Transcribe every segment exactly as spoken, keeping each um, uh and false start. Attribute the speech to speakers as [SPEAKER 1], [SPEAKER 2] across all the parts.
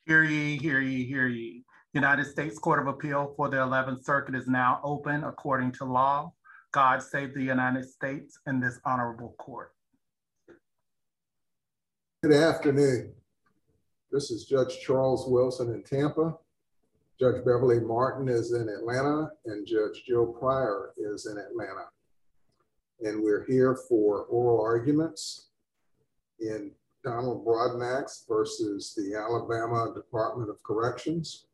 [SPEAKER 1] Hear ye, hear ye, hear ye. United States Court of Appeal for the eleventh Circuit is now open according to law. God save the United States and this honorable court.
[SPEAKER 2] Good afternoon. This is Judge Charles Wilson in Tampa. Judge Beverly Martin is in Atlanta, and Judge Joe Pryor is in Atlanta. And we're here for oral arguments in Donald Broadnax versus the Alabama Department of Corrections.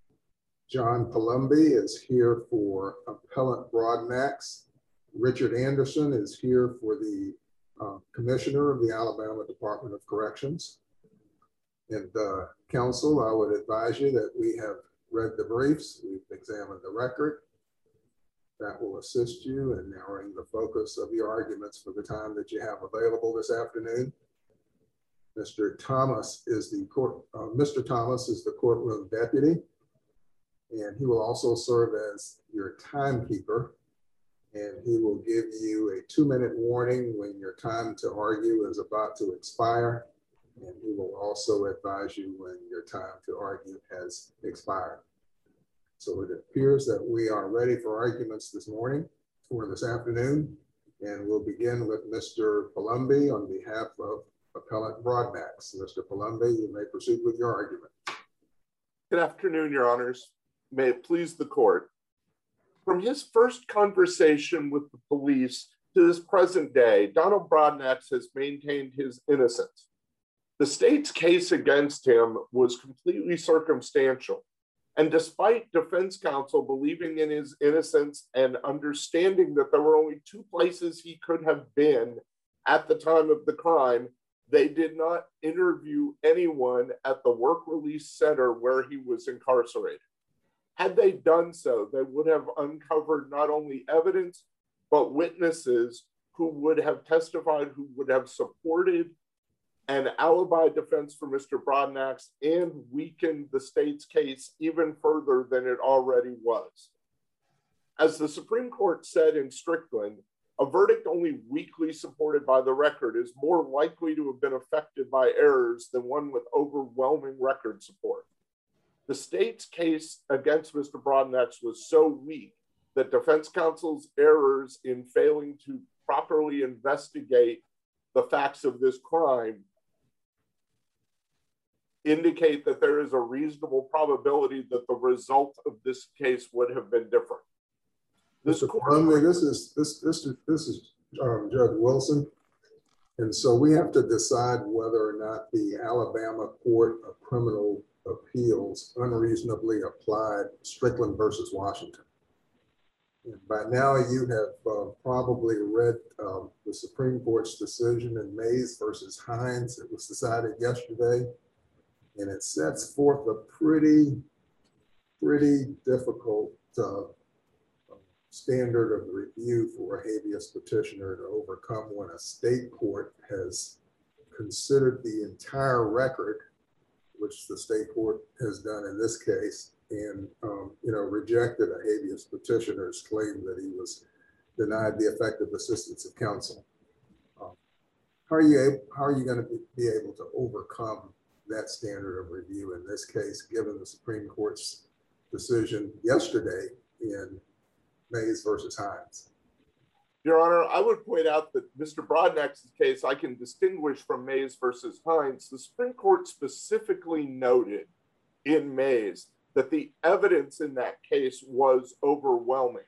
[SPEAKER 2] John Palumbi is here for Appellant Broadnax. Richard Anderson is here for the uh, Commissioner of the Alabama Department of Corrections. And uh, counsel, I would advise you that we have read the briefs, we've examined the record. That will assist you in narrowing the focus of your arguments for the time that you have available this afternoon. Mister Thomas is the court, uh, Mister Thomas is the courtroom deputy, and he will also serve as your timekeeper, and he will give you a two-minute warning when your time to argue is about to expire, and he will also advise you when your time to argue has expired. So it appears that we are ready for arguments this morning or this afternoon, and we'll begin with Mister Palumbi on behalf of Appellant Broadnax. Mister Palumbi, you may proceed with your argument.
[SPEAKER 3] Good afternoon, Your Honors. May it please the court. From his first conversation with the police to this present day, Donald Broadnax has maintained his innocence. The state's case against him was completely circumstantial. And despite defense counsel believing in his innocence and understanding that there were only two places he could have been at the time of the crime, they did not interview anyone at the work release center where he was incarcerated. Had they done so, they would have uncovered not only evidence, but witnesses who would have testified, who would have supported an alibi defense for Mister Broadnax and weakened the state's case even further than it already was. As the Supreme Court said in Strickland, a verdict only weakly supported by the record is more likely to have been affected by errors than one with overwhelming record support. The state's case against Mister Broadnax was so weak that defense counsel's errors in failing to properly investigate the facts of this crime indicate that there is a reasonable probability that the result of this case would have been different.
[SPEAKER 2] This, court, this is this this this is um, Judge Wilson, and so we have to decide whether or not the Alabama Court of Criminal Appeals unreasonably applied Strickland versus Washington. And by now, you have uh, probably read um, the Supreme Court's decision in Mays versus Hines. It was decided yesterday. And it sets forth a pretty, pretty difficult uh, standard of review for a habeas petitioner to overcome when a state court has considered the entire record, which the state court has done in this case, and um, you know, rejected a habeas petitioner's claim that he was denied the effective assistance of counsel. Um, how are you able, how are you going to be, be able to overcome that standard of review in this case, given the Supreme Court's decision yesterday in Mays versus Hines?
[SPEAKER 3] Your Honor, I would point out that Mister Broadnax's case I can distinguish from Mays versus Hines. The Supreme Court specifically noted in Mays that the evidence in that case was overwhelming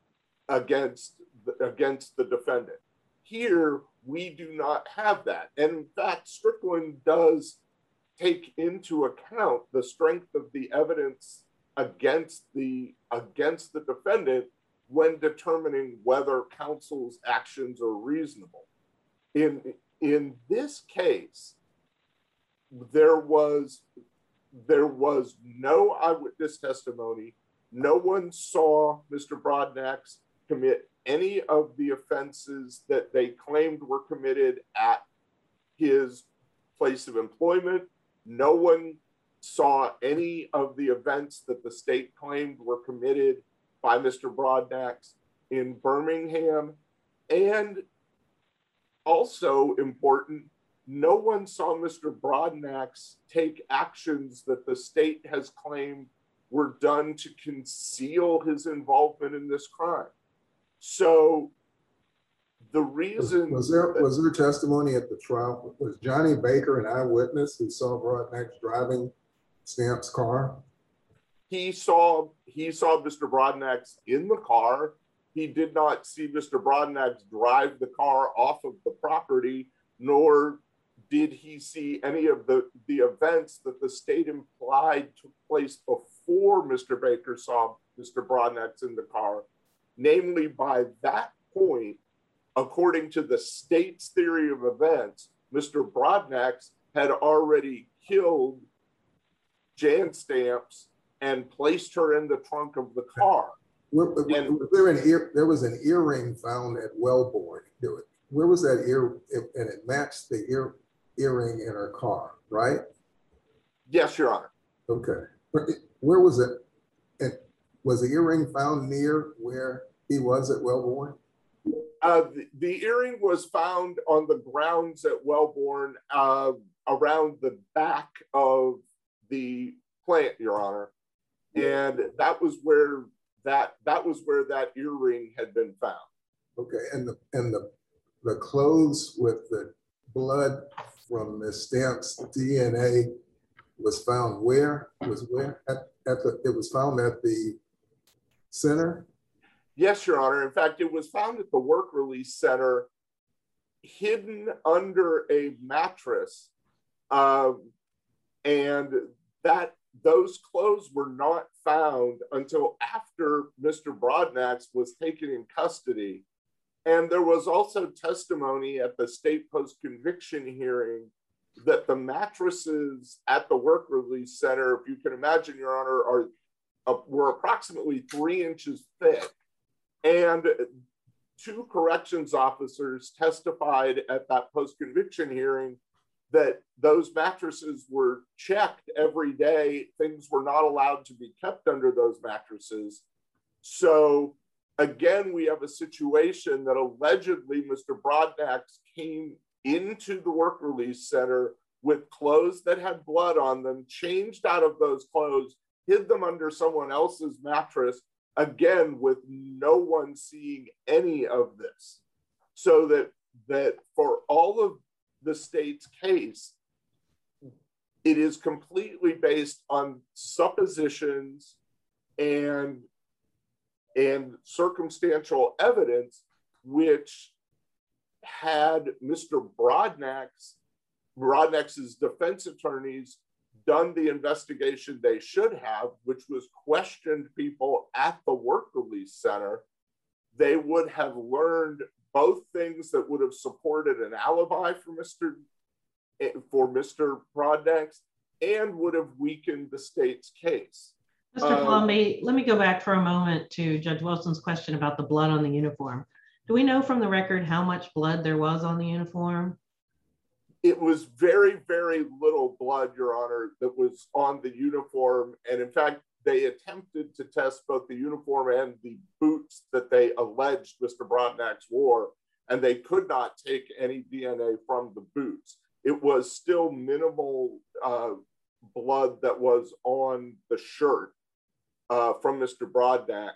[SPEAKER 3] against the, against the defendant. Here, we do not have that. And in fact, Strickland does take into account the strength of the evidence against the against the defendant when determining whether counsel's actions are reasonable. In in this case, there was there was no eyewitness testimony. No one saw Mister Broadnax commit any of the offenses that they claimed were committed at his place of employment. No one saw any of the events that the state claimed were committed by Mister Broadnax in Birmingham. And also important, no one saw Mister Broadnax take actions that the state has claimed were done to conceal his involvement in this crime. So the reason
[SPEAKER 2] was, was there
[SPEAKER 3] that,
[SPEAKER 2] was there testimony at the trial? Was Johnny Baker an eyewitness who saw Broadnax driving Stamp's car?
[SPEAKER 3] He saw he saw Mister Broadnax in the car. He did not see Mister Broadnax drive the car off of the property, nor did he see any of the, the events that the state implied took place before Mister Baker saw Mister Broadnax in the car. Namely, by that point, according to the state's theory of events, Mister Broadnax had already killed Jan Stamps and placed her in the trunk of the car.
[SPEAKER 2] Where, and, was there, an ear, there was an earring found at Wellborn. Where was that ear? And it matched the ear earring in her car, right?
[SPEAKER 3] Yes, Your Honor.
[SPEAKER 2] Okay. Where, where was it? And was the earring found near where he was at Wellborn?
[SPEAKER 3] Uh, the, the earring was found on the grounds at Wellborn, uh, around the back of the plant, Your Honor. And that was where that that was where that earring had been found. Okay,
[SPEAKER 2] and the and the the clothes with the blood from Miz Stamp's D N A was found where? Was where? At, at the it was found at the center?
[SPEAKER 3] Yes, Your Honor. In fact, it was found at the work release center, hidden under a mattress. Um, and that those clothes were not found until after Mister Broadnax was taken in custody. And there was also testimony at the state post-conviction hearing that the mattresses at the work release center, if you can imagine, Your Honor, are uh, were approximately three inches thick. And two corrections officers testified at that post-conviction hearing that those mattresses were checked every day. Things were not allowed to be kept under those mattresses. So again, we have a situation that allegedly Mister Broadnax came into the work release center with clothes that had blood on them, changed out of those clothes, hid them under someone else's mattress, again, with no one seeing any of this. So that, that for all of the state's case, it is completely based on suppositions and, and circumstantial evidence, which had Mister Broadnax, Broadnax's defense attorneys done the investigation they should have, which was questioned people at the work release center, they would have learned both things that would have supported an alibi for Mister for Mister Broadnax and would have weakened the state's case.
[SPEAKER 4] Mister Palumbi, um, let me go back for a moment to Judge Wilson's question about the blood on the uniform. Do we know from the record how much blood there was on the uniform?
[SPEAKER 3] It was very, very little blood, Your Honor, that was on the uniform. And in fact, they attempted to test both the uniform and the boots that they alleged Mister Broadnax wore, and they could not take any D N A from the boots. It was still minimal uh, blood that was on the shirt uh, from Mister Broadnax.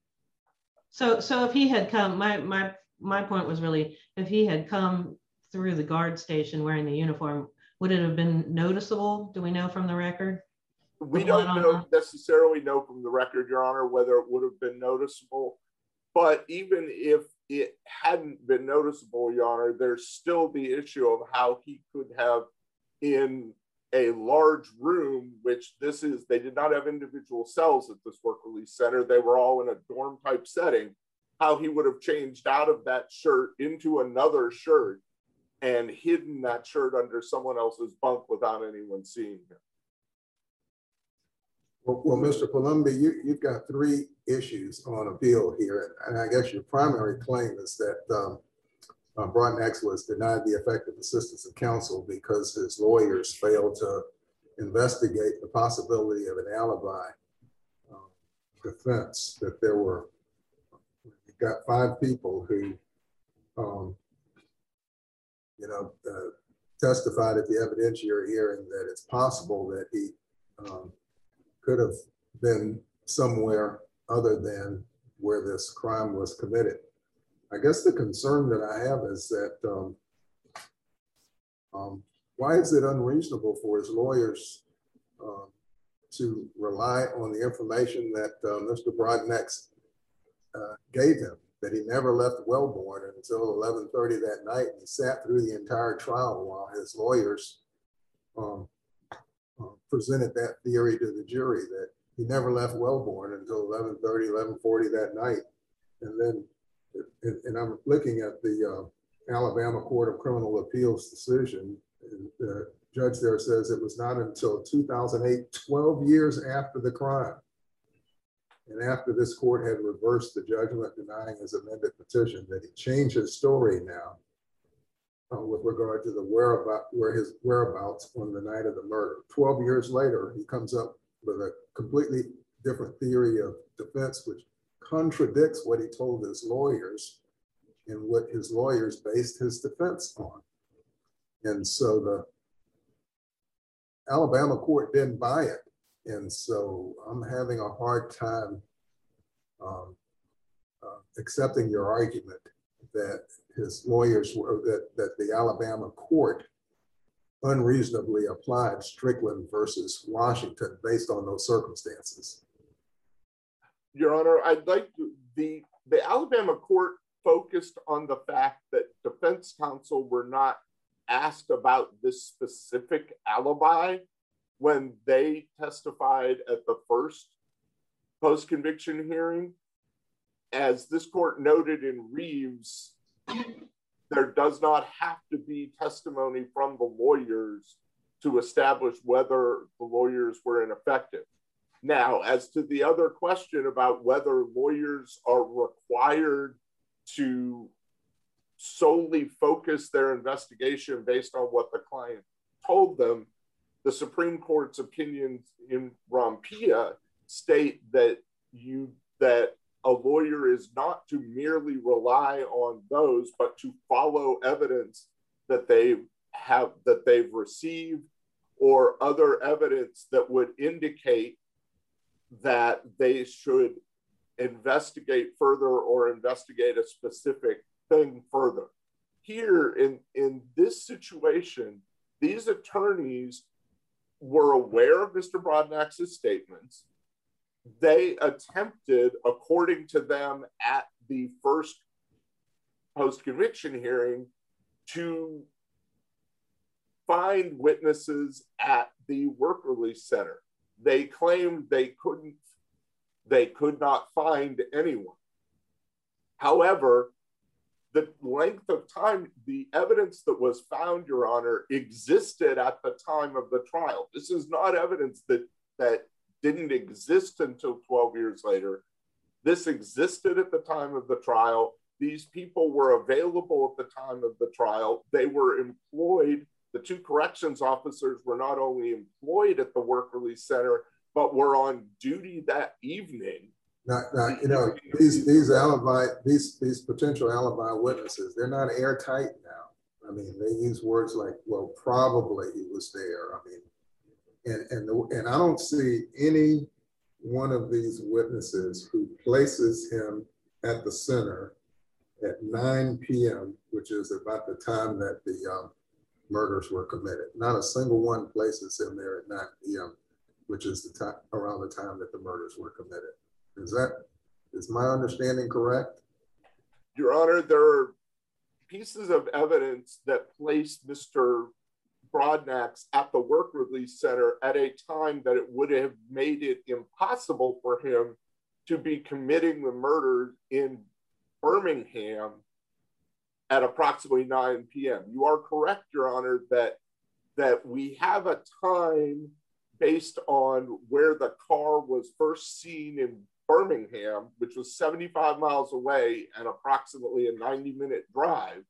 [SPEAKER 4] So, so if he had come, my my my point was really, if he had come through the guard station wearing the uniform, would it have been noticeable? Do we know from the record?
[SPEAKER 3] We don't know necessarily know from the record, Your Honor, whether it would have been noticeable. But even if it hadn't been noticeable, Your Honor, there's still the issue of how he could have, in a large room, which this is, they did not have individual cells at this work release center. They were all in a dorm type setting, how he would have changed out of that shirt into another shirt and hidden that shirt under someone else's bunk without anyone seeing him.
[SPEAKER 2] Well, well, Mister Palumbi, you, you've got three issues on appeal here. And I guess your primary claim is that um, uh, Broadnax was denied the effective assistance of counsel because his lawyers failed to investigate the possibility of an alibi uh, defense, that there were, you've got five people who, um, you know, uh, testified at the evidentiary hearing that it's possible that he um, could have been somewhere other than where this crime was committed. I guess the concern that I have is that um, um, why is it unreasonable for his lawyers uh, to rely on the information that uh, Mister Broadnax uh, gave him, that he never left Wellborn until eleven thirty that night, and he sat through the entire trial while his lawyers um, uh, presented that theory to the jury, that he never left Wellborn until eleven thirty, eleven forty that night. And then, and I'm looking at the uh, Alabama Court of Criminal Appeals decision, and the judge there says it was not until two thousand eight, twelve years after the crime, and after this court had reversed the judgment denying his amended petition, that he changed his story now uh, with regard to the whereabout, where his whereabouts on the night of the murder. twelve years later, he comes up with a completely different theory of defense, which contradicts what he told his lawyers and what his lawyers based his defense on. And so the Alabama court didn't buy it. And so I'm having a hard time um, uh, accepting your argument that his lawyers were, that, that the Alabama court unreasonably applied Strickland versus Washington based on those circumstances.
[SPEAKER 3] Your Honor, I'd like to, the, the Alabama court focused on the fact that defense counsel were not asked about this specific alibi when they testified at the first post-conviction hearing. As this court noted in Reeves, there does not have to be testimony from the lawyers to establish whether the lawyers were ineffective. Now, as to the other question about whether lawyers are required to solely focus their investigation based on what the client told them, the Supreme Court's opinions in Rompia state that you that a lawyer is not to merely rely on those, but to follow evidence that they have that they've received or other evidence that would indicate that they should investigate further or investigate a specific thing further. Here in, in this situation, these attorneys were aware of Mister Broadnax's statements. They attempted, according to them at the first post-conviction hearing, to find witnesses at the work release center. They claimed they couldn't, they could not find anyone. However, the length of time, the evidence that was found, Your Honor, existed at the time of the trial. This is not evidence that, that didn't exist until twelve years later. This existed at the time of the trial. These people were available at the time of the trial. They were employed. The two corrections officers were not only employed at the work release center, but were on duty that evening.
[SPEAKER 2] Now, now you know, these these alibi, these these potential alibi witnesses, they're not airtight now. I mean, they use words like, well, probably he was there. I mean, and and the, and I don't see any one of these witnesses who places him at the center at nine p m, which is about the time that the um, murders were committed. Not a single one places him there at nine p m, which is the time around the time that the murders were committed. Is that, is my understanding correct?
[SPEAKER 3] Your Honor, there are pieces of evidence that place Mister Broadnax at the work release center at a time that it would have made it impossible for him to be committing the murder in Birmingham at approximately nine p m You are correct, Your Honor, that, that we have a time based on where the car was first seen in Birmingham, which was seventy-five miles away and approximately a ninety minute drive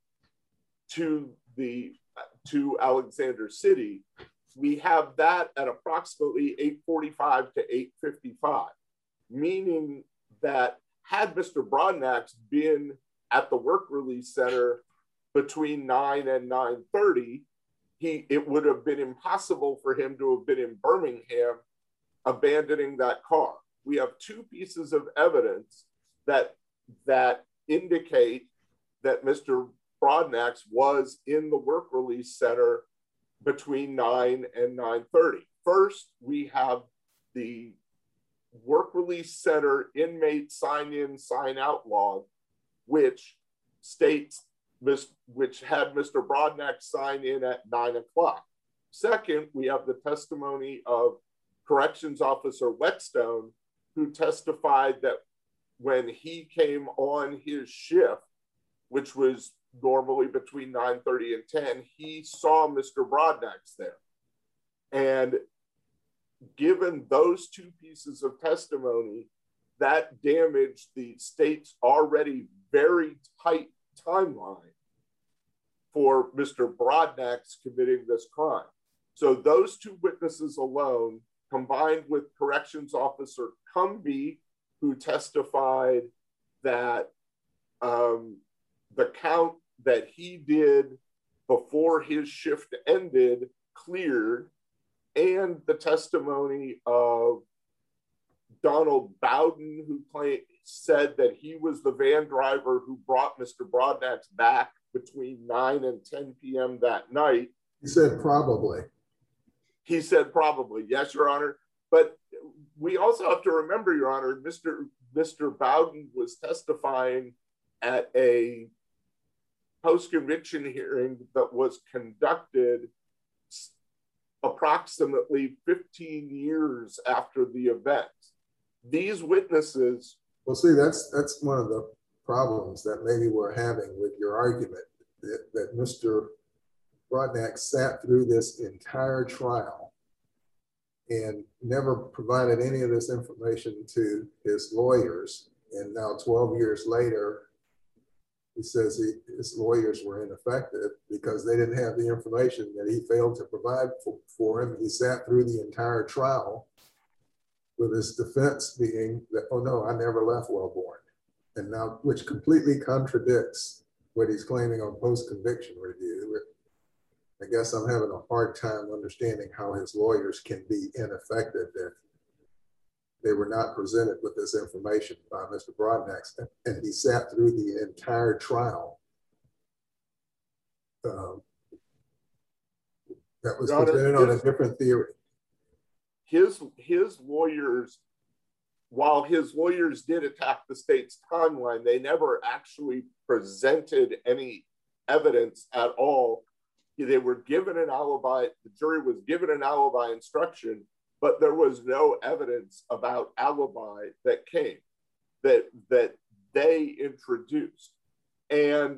[SPEAKER 3] to the to Alexander City. We have that at approximately eight forty-five to eight fifty-five, meaning that had Mister Broadnax been at the work release center between nine and nine thirty, he it would have been impossible for him to have been in Birmingham abandoning that car. We have two pieces of evidence that that indicate that Mister Broadnax was in the work release center between nine and nine thirty. First, we have the work release center inmate sign in, sign out log, which states, which had Mister Broadnax sign in at nine o'clock. Second, we have the testimony of Corrections Officer Whetstone, who testified that when he came on his shift, which was normally between nine thirty and ten, he saw Mister Broadnax there. And given those two pieces of testimony, that damaged the state's already very tight timeline for Mister Broadnax committing this crime. So those two witnesses alone, combined with Corrections Officer Cumbie, who testified that um, the count that he did before his shift ended cleared, and the testimony of Donald Bowden, who claimed, said that he was the van driver who brought Mister Broadnax back between nine and ten p m that night.
[SPEAKER 2] He said probably.
[SPEAKER 3] He said probably, yes, Your Honor. But we also have to remember, Your Honor, Mister Mister Bowden was testifying at a post-conviction hearing that was conducted approximately fifteen years after the event. These witnesses...
[SPEAKER 2] Well, see, that's that's one of the problems that maybe we're having with your argument, that, that Mister Broadnax sat through this entire trial and never provided any of this information to his lawyers. And now twelve years later, he says he, his lawyers were ineffective because they didn't have the information that he failed to provide for, for him. He sat through the entire trial with his defense being that, oh no, I never left Wellborn. And now, which completely contradicts what he's claiming on post-conviction review. I guess I'm having a hard time understanding how his lawyers can be ineffective if they were not presented with this information by Mister Broadnax, and he sat through the entire trial. Um, that was
[SPEAKER 3] Your
[SPEAKER 2] presented
[SPEAKER 3] Honor,
[SPEAKER 2] on a different theory.
[SPEAKER 3] His, his lawyers, while his lawyers did attack the state's timeline, they never actually presented any evidence at all. They were given an alibi, the jury was given an alibi instruction, but there was no evidence about alibi that came, that, that they introduced. And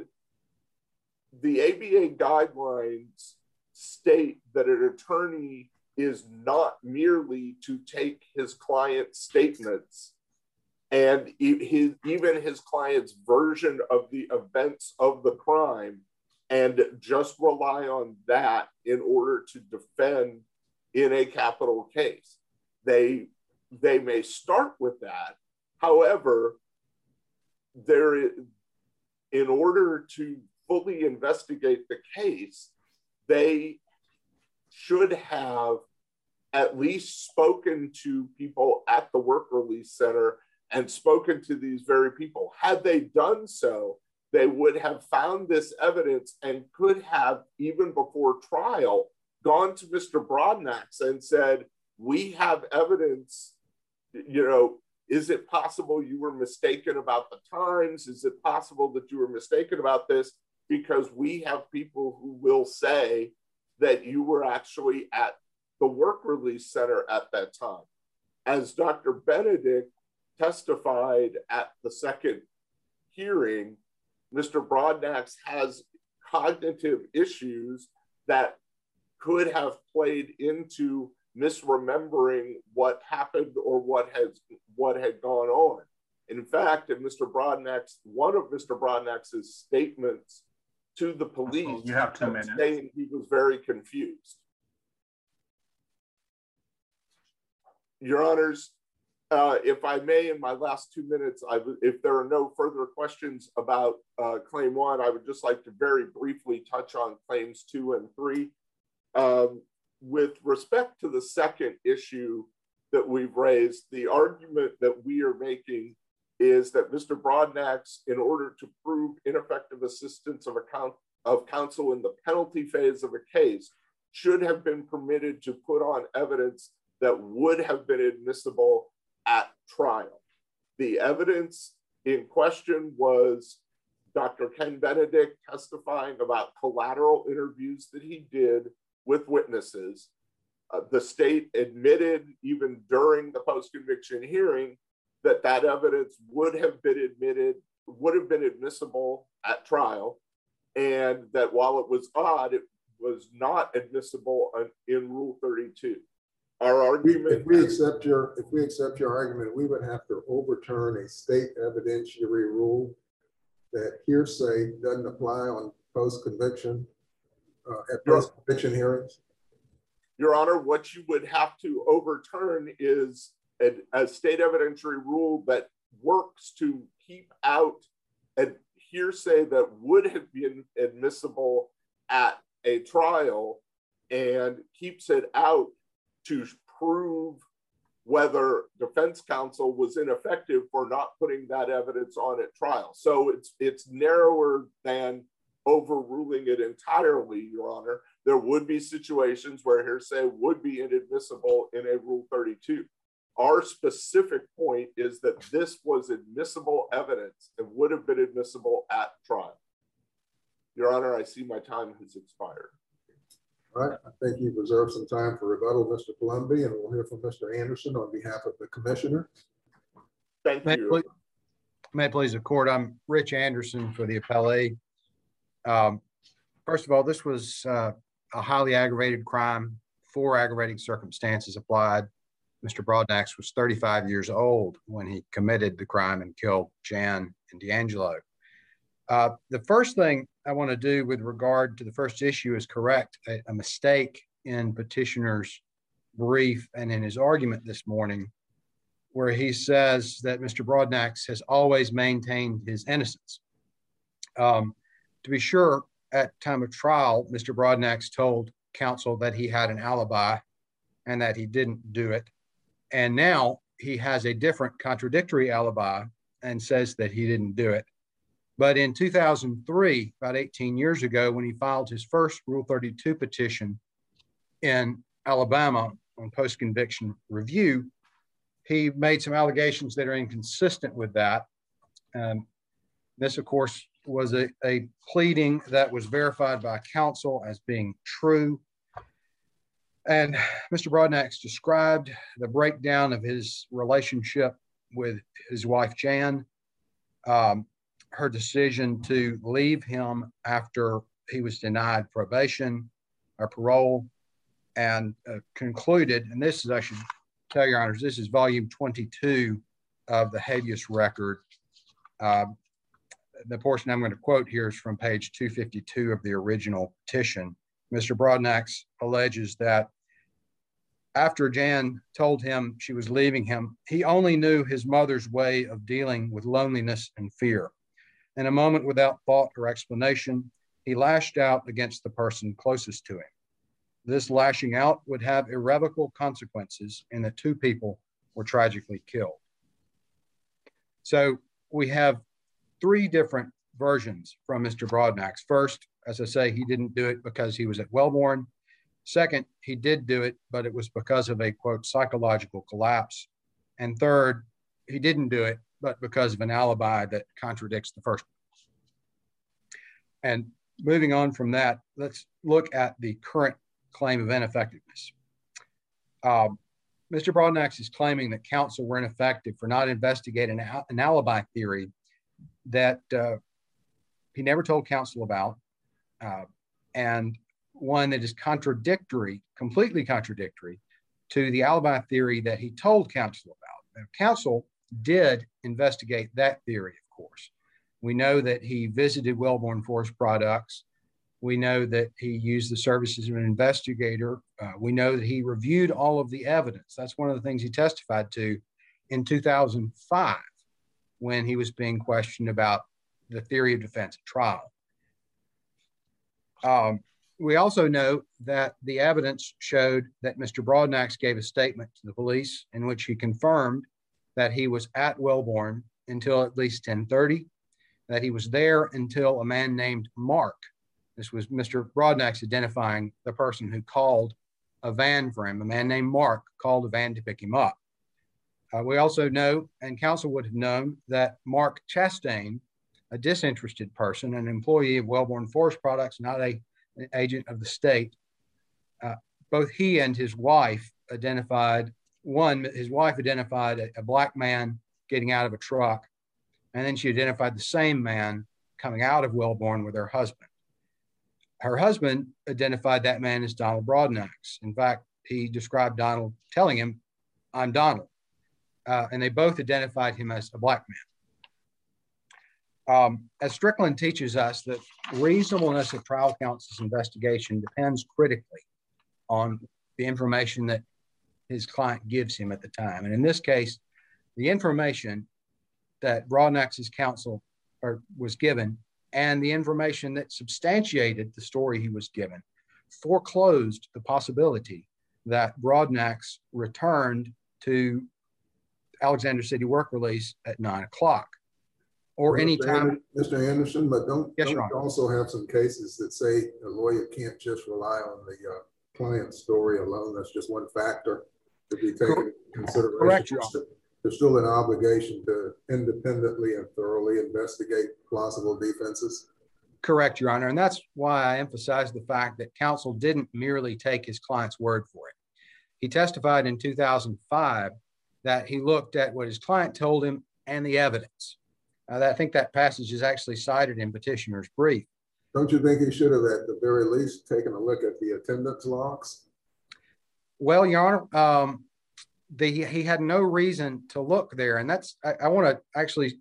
[SPEAKER 3] the A B A guidelines state that an attorney is not merely to take his client's statements and his, even his client's version of the events of the crime and just rely on that in order to defend in a capital case. They, they may start with that. However, there is, in order to fully investigate the case, they should have at least spoken to people at the work release center and spoken to these very people. Had they done so, they would have found this evidence and could have, even before trial, gone to Mister Broadnax and said, we have evidence, you know, is it possible you were mistaken about the times? Is it possible that you were mistaken about this? Because we have people who will say that you were actually at the work release center at that time. As Doctor Benedict testified at the second hearing, Mister Broadnax has cognitive issues that could have played into misremembering what happened or what has what had gone on. In fact, in Mister Broadnax, one of Mister Broadnax's statements to the police,
[SPEAKER 1] you have two minutes,
[SPEAKER 3] saying he was very confused. Your Honors, uh, if I may, in my last two minutes, I w if there are no further questions about uh, claim one, I would just like to very briefly touch on claims two and three. Um, with respect to the second issue that we've raised, the argument that we are making is that Mister Broadnax, in order to prove ineffective assistance of, account, of counsel in the penalty phase of a case, should have been permitted to put on evidence that would have been admissible at trial. The evidence in question was Doctor Ken Benedict testifying about collateral interviews that he did with witnesses. Uh, the state admitted even during the post-conviction hearing that that evidence would have been admitted, would have been admissible at trial, and that while it was odd, it was not admissible in Rule thirty-two. Our argument—
[SPEAKER 2] If we accept your, if we accept your argument, we would have to overturn a state evidentiary rule that hearsay doesn't apply on post-conviction, uh, at post-conviction hearings.
[SPEAKER 3] Your Honor, what you would have to overturn is a, a state evidentiary rule that works to keep out a hearsay that would have been admissible at a trial and keeps it out to prove whether defense counsel was ineffective for not putting that evidence on at trial. So it's it's narrower than overruling it entirely, Your Honor. There would be situations where hearsay would be inadmissible in a Rule thirty-two. Our specific point is that this was admissible evidence and would have been admissible at trial. Your Honor, I see my time has expired.
[SPEAKER 2] All right, I think you've reserved some time for rebuttal, Mister Palumbi, and we'll hear from Mister Anderson on behalf of the commissioner.
[SPEAKER 3] Thank
[SPEAKER 5] may
[SPEAKER 3] you.
[SPEAKER 5] Please, may it please the court, I'm Rich Anderson for the appellee. Um, first of all, this was uh, a highly aggravated crime. Four aggravating circumstances applied. Mister Broadnax was thirty-five years old when he committed the crime and killed Jan and D'Angelo. Uh, the first thing I want to do with regard to the first issue is correct a, a mistake in petitioner's brief and in his argument this morning, where he says that Mister Broadnax has always maintained his innocence. Um, to be sure, at time of trial, Mister Broadnax told counsel that he had an alibi and that he didn't do it. And now he has a different contradictory alibi and says that he didn't do it. But in two thousand three, about eighteen years ago, when he filed his first Rule thirty-two petition in Alabama on post-conviction review, he made some allegations that are inconsistent with that. Um, this, of course, was a, a pleading that was verified by counsel as being true. And Mister Broadnax described the breakdown of his relationship with his wife, Jan, um, her decision to leave him after he was denied probation or parole, and uh, concluded, and this is, I should tell your honors, this is volume twenty-two of the habeas record. Uh, the portion I'm going to quote here is from page two fifty-two of the original petition. Mister Broadnax alleges that after Jan told him she was leaving him, he only knew his mother's way of dealing with loneliness and fear. In a moment without thought or explanation, he lashed out against the person closest to him. This lashing out would have irrevocable consequences, and the two people were tragically killed. So we have three different versions from Mister Broadnax. First, as I say, he didn't do it because he was at Wellborn. Second, he did do it, but it was because of a, quote, psychological collapse. And third, he didn't do it, but because of an alibi that contradicts the first one. And moving on from that, let's look at the current claim of ineffectiveness. Um, Mister Broadnax is claiming that counsel were ineffective for not investigating an, an alibi theory that uh, he never told counsel about, uh, and one that is contradictory, completely contradictory to the alibi theory that he told counsel about. Now, counsel did investigate that theory, of course. We know that he visited Wellborn Forest Products. We know that he used the services of an investigator. Uh, we know that he reviewed all of the evidence. That's one of the things he testified to in two thousand five when he was being questioned about the theory of defense at trial. Um, we also know that the evidence showed that Mister Broadnax gave a statement to the police in which he confirmed that he was at Wellborn until at least ten thirty, that he was there until a man named Mark, this was Mister Broadnax identifying the person who called a van for him, a man named Mark called a van to pick him up. Uh, we also know, and counsel would have known, that Mark Chastain, a disinterested person, an employee of Wellborn Forest Products, not a, an agent of the state, uh, both he and his wife identified, one, his wife identified a, a black man getting out of a truck, and then she identified the same man coming out of Wellborn with her husband. Her husband identified that man as Donald Broadnax. In fact, he described Donald, telling him, "I'm Donald." Uh, and they both identified him as a black man. Um, as Strickland teaches us, that reasonableness of trial counsel's investigation depends critically on the information that his client gives him at the time. And in this case, the information that Broadnax's counsel or, was given and the information that substantiated the story he was given foreclosed the possibility that Broadnax returned to Alexander City work release at nine o'clock or any time.
[SPEAKER 2] Mister Anderson, but don't,
[SPEAKER 5] yes,
[SPEAKER 2] don't you also have some cases that say a lawyer can't just rely on the uh, client's story alone? That's just one factor to be taken into consideration.
[SPEAKER 5] Correct, Your Honor.
[SPEAKER 2] There's still an obligation to independently and thoroughly investigate plausible defenses.
[SPEAKER 5] Correct, Your Honor. And that's why I emphasize the fact that counsel didn't merely take his client's word for it. He testified in two thousand five that he looked at what his client told him and the evidence. Uh, I think that passage is actually cited in petitioner's brief.
[SPEAKER 2] Don't you think he should have at the very least taken a look at the attendance logs?
[SPEAKER 5] Well, Your Honor, um, the, he had no reason to look there. And that's, I, I want to actually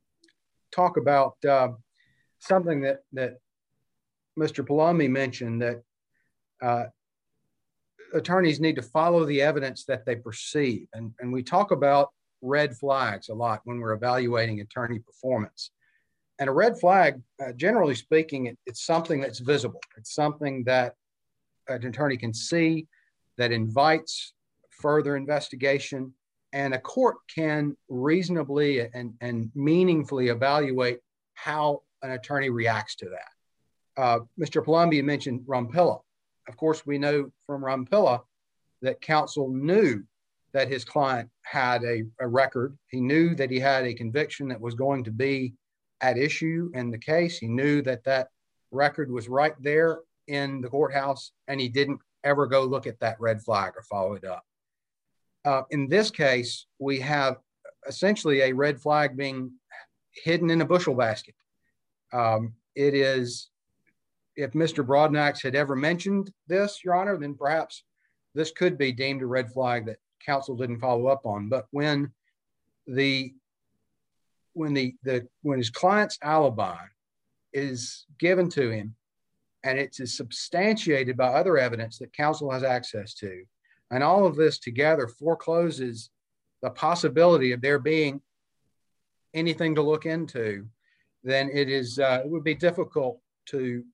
[SPEAKER 5] talk about uh, something that, that Mister Palami mentioned, that uh, attorneys need to follow the evidence that they perceive. And, and we talk about red flags a lot when we're evaluating attorney performance. And a red flag, uh, generally speaking, it, it's something that's visible. It's something that an attorney can see, that invites further investigation, and a court can reasonably and, and meaningfully evaluate how an attorney reacts to that. Uh, Mister Palumbi mentioned Rompilla. Of course, we know from Rompilla that counsel knew that his client had a, a record. He knew that he had a conviction that was going to be at issue in the case. He knew that that record was right there in the courthouse, and he didn't ever go look at that red flag or follow it up. Uh, in this case, we have essentially a red flag being hidden in a bushel basket. Um, it is, if Mister Broadnax had ever mentioned this, Your Honor, then perhaps this could be deemed a red flag that counsel didn't follow up on. But when the when the the when his client's alibi is given to him, and it's substantiated by other evidence that counsel has access to, and all of this together forecloses the possibility of there being anything to look into, then it is uh, it would be difficult to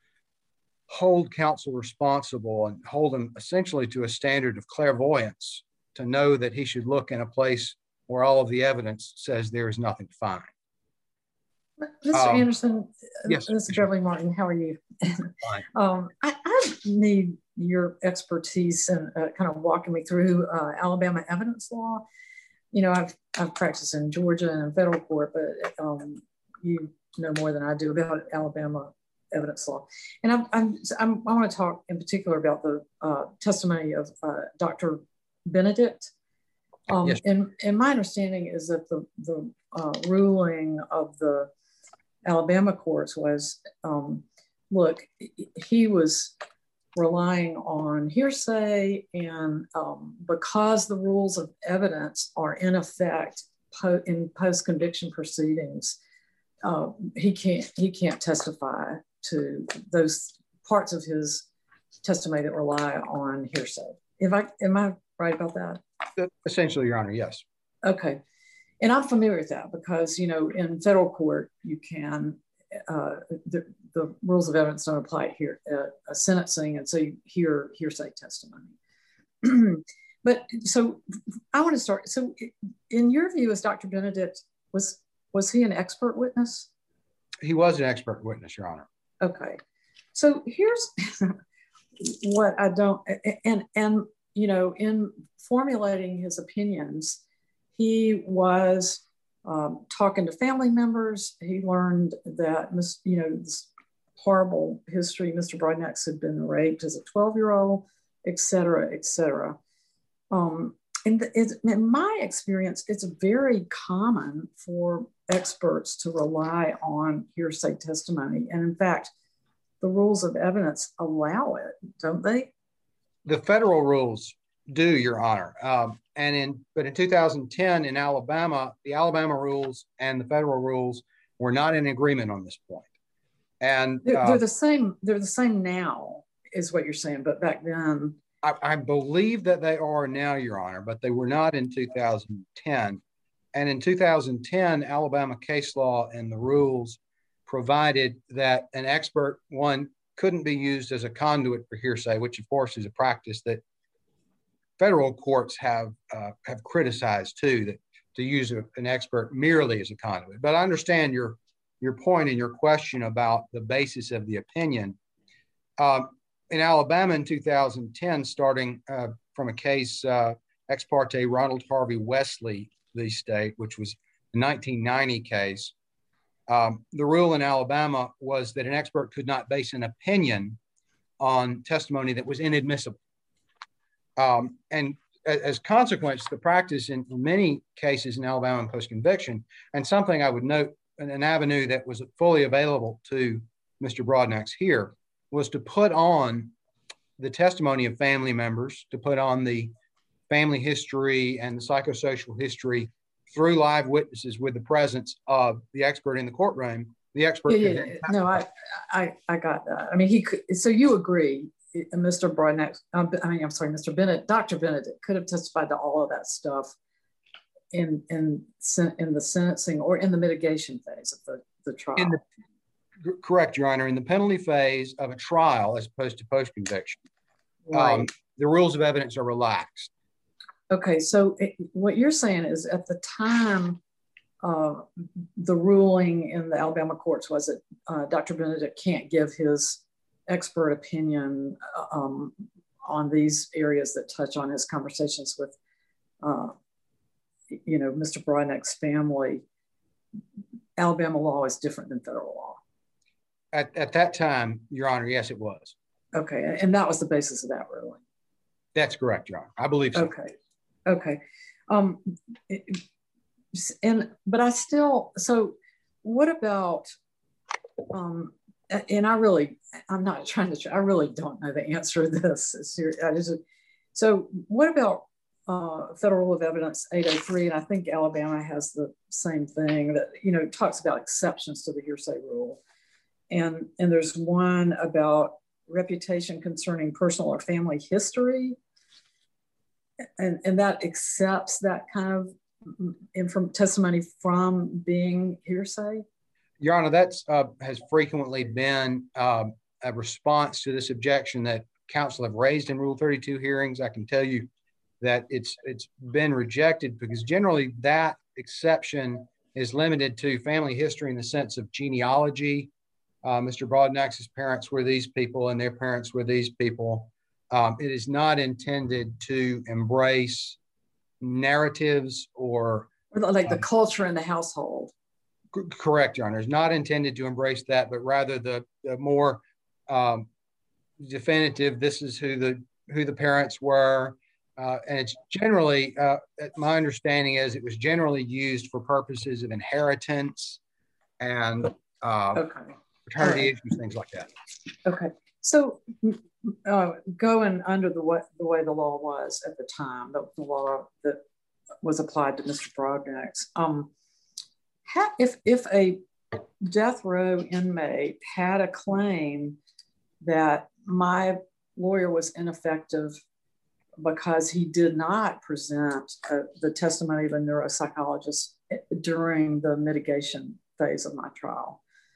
[SPEAKER 5] hold counsel responsible and hold him essentially to a standard of clairvoyance to know that he should look in a place where all of the evidence says there is nothing to find.
[SPEAKER 6] Mister Um, Anderson,
[SPEAKER 5] yes,
[SPEAKER 6] this is Beverly Martin. How are you? um, I, I need your expertise in uh, kind of walking me through uh, Alabama evidence law. You know, I've I've practiced in Georgia and in federal court, but um, you know more than I do about Alabama evidence law. And I'm, I'm, I'm, I want to talk in particular about the uh, testimony of uh, Doctor Benedict. Um, yes. and, and my understanding is that the, the uh, ruling of the Alabama courts was, um, look, he was relying on hearsay, and um, because the rules of evidence are in effect po in post-conviction proceedings, uh, he can't he can't testify to those parts of his testimony that rely on hearsay. If I am I right about that?
[SPEAKER 5] Essentially, Your Honor, yes.
[SPEAKER 6] Okay. And I'm familiar with that because, you know, in federal court, you can, uh, the, the rules of evidence don't apply here at a sentencing, and so you hear hearsay testimony. But so I want to start. So in your view, as Doctor Benedict, was was he an expert witness?
[SPEAKER 5] He was an expert witness, Your Honor.
[SPEAKER 6] Okay. So here's what I don't, and, and, you know, in formulating his opinions, he was um, talking to family members. He learned that, you know, this horrible history, Mister Broadnax had been raped as a twelve year old, et cetera, et cetera. Um, in, the, in my experience, it's very common for experts to rely on hearsay testimony. And in fact, the rules of evidence allow it, don't they?
[SPEAKER 5] The federal rules do, Your Honor. Um, and in, but in two thousand ten in Alabama, the Alabama rules and the federal rules were not in agreement on this point. And
[SPEAKER 6] they're,
[SPEAKER 5] uh,
[SPEAKER 6] they're the same, they're the same now is what you're saying, but back then.
[SPEAKER 5] I, I believe that they are now, Your Honor, but they were not in two thousand ten. And in two thousand ten, Alabama case law and the rules provided that an expert, one, couldn't be used as a conduit for hearsay, which of course is a practice that federal courts have uh, have criticized too, that to use a, an expert merely as a conduit. But I understand your your point and your question about the basis of the opinion. Um, in Alabama in two thousand ten, starting uh, from a case uh, ex parte Ronald Harvey Wesley v. State, which was a nineteen ninety case, um, the rule in Alabama was that an expert could not base an opinion on testimony that was inadmissible. Um, and as consequence, the practice in many cases in Alabama in post-conviction, and something I would note, an avenue that was fully available to Mister Broadnax here, was to put on the testimony of family members, to put on the family history and the psychosocial history through live witnesses with the presence of the expert in the courtroom. The expert.
[SPEAKER 6] Yeah, yeah, yeah. No, I, I, I got that. I mean, he could. So you agree, Mister Broadnax? Um, I mean, I'm sorry, Mister Bennett. Doctor Benedict could have testified to all of that stuff in in in the sentencing or in the mitigation phase of the the trial.
[SPEAKER 5] In the, correct, Your Honor. In the penalty phase of a trial, as opposed to post-conviction,
[SPEAKER 6] right.
[SPEAKER 5] um, the rules of evidence are relaxed.
[SPEAKER 6] Okay, so it, what you're saying is at the time, uh, the ruling in the Alabama courts was that uh, Doctor Benedict can't give his expert opinion um, on these areas that touch on his conversations with, uh, you know, Mister Broadnax's family. Alabama law is different than federal law.
[SPEAKER 5] At, at that time, Your Honor, yes, it was.
[SPEAKER 6] Okay, and that was the basis of that ruling.
[SPEAKER 5] That's correct, Your Honor. I believe so.
[SPEAKER 6] Okay, okay. Um, it, and but I still. So, what about? Um, and I really, I'm not trying to. I really don't know the answer to this. I just, so, what about uh, Federal Rule of Evidence eight oh three? And I think Alabama has the same thing that you know talks about exceptions to the hearsay rule. And, and there's one about reputation concerning personal or family history. And, and that accepts that kind of inform, testimony from being hearsay?
[SPEAKER 5] Your Honor, that's uh, has frequently been uh, a response to this objection that counsel have raised in Rule thirty-two hearings. I can tell you that it's it's been rejected because generally that exception is limited to family history in the sense of genealogy. Uh, Mister Broadnax's parents were these people and their parents were these people. Um, it is not intended to embrace narratives or...
[SPEAKER 6] or like the
[SPEAKER 5] um,
[SPEAKER 6] culture in the household.
[SPEAKER 5] C- correct, Your Honor. It's not intended to embrace that, but rather the, the more um, definitive, this is who the, who the parents were. Uh, and it's generally, uh, my understanding is it was generally used for purposes of inheritance and... Uh,
[SPEAKER 6] okay.
[SPEAKER 5] Paternity
[SPEAKER 6] right.
[SPEAKER 5] issues, things like that.
[SPEAKER 6] Okay, so uh, going under the way, the way the law was at the time, the, the law that was applied to Mister Broadnax, um, how, if, if a death row inmate had a claim that my lawyer was ineffective because he did not present uh, the testimony of a neuropsychologist during the mitigation phase of my trial,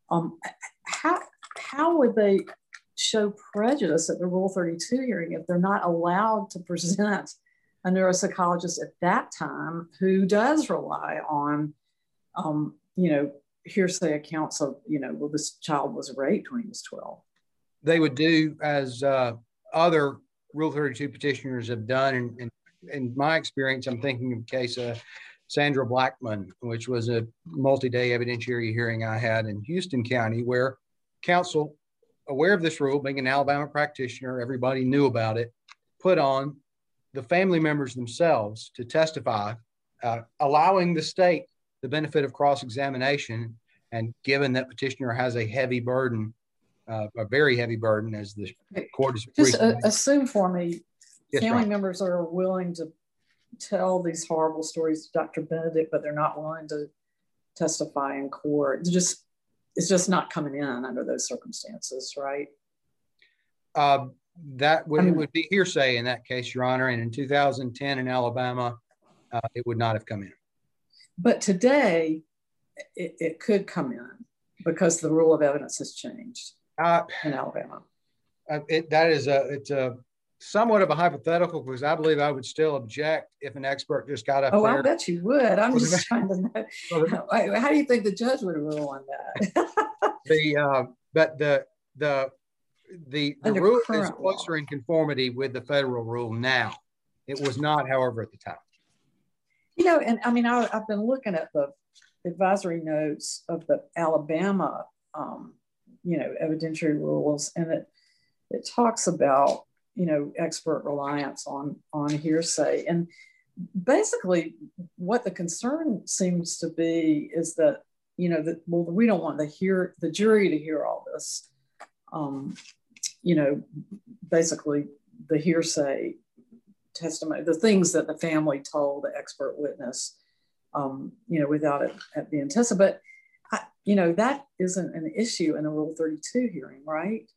[SPEAKER 6] Um, how, how would they show prejudice at the Rule thirty-two hearing if they're not allowed to present a neuropsychologist at that time who does rely on, um, you know, hearsay accounts of, you know, well, this child was raped when he was twelve?
[SPEAKER 5] They would do as uh, other Rule thirty-two petitioners have done. And in, in, in my experience, I'm thinking of the case of Sandra Blackman, which was a multi-day evidentiary hearing I had in Houston County, where counsel, aware of this rule, being an Alabama practitioner, everybody knew about it, put on the family members themselves to testify, uh, allowing the state the benefit of cross-examination. And given that petitioner has a heavy burden, uh, a very heavy burden, as the court is
[SPEAKER 6] just uh, assume for me,
[SPEAKER 5] yes,
[SPEAKER 6] family
[SPEAKER 5] right.
[SPEAKER 6] members are willing to tell these horrible stories to Doctor Benedict, but they're not willing to testify in court. It's just, it's just not coming in under those circumstances, right?
[SPEAKER 5] Uh, that would,
[SPEAKER 6] I mean,
[SPEAKER 5] it would be hearsay in that case, Your Honor. And in two thousand ten in Alabama, uh, it would not have come in.
[SPEAKER 6] But today, it, it could come in because the rule of evidence has changed
[SPEAKER 5] uh,
[SPEAKER 6] in Alabama.
[SPEAKER 5] Uh, it, that is a, it's a somewhat of a hypothetical, because I believe I would still object if an expert just got up
[SPEAKER 6] oh,
[SPEAKER 5] there.
[SPEAKER 6] I bet you would. I'm just trying to know. How, how do you think the judge would rule on that?
[SPEAKER 5] the uh, but the the the, the rule is closer
[SPEAKER 6] law.
[SPEAKER 5] in conformity with the federal rule now. It was not, however, at the time.
[SPEAKER 6] You know, and I mean, I, I've been looking at the advisory notes of the Alabama, um, you know, evidentiary rules, and it it talks about, you know, expert reliance on on hearsay. And basically what the concern seems to be is that, you know, that, well, we don't want to hear the jury to hear all this, um, you know, basically the hearsay testimony, the things that the family told the expert witness, um, you know, without it, it being tested. But, I, you know, that isn't an issue in a Rule thirty-two hearing, right?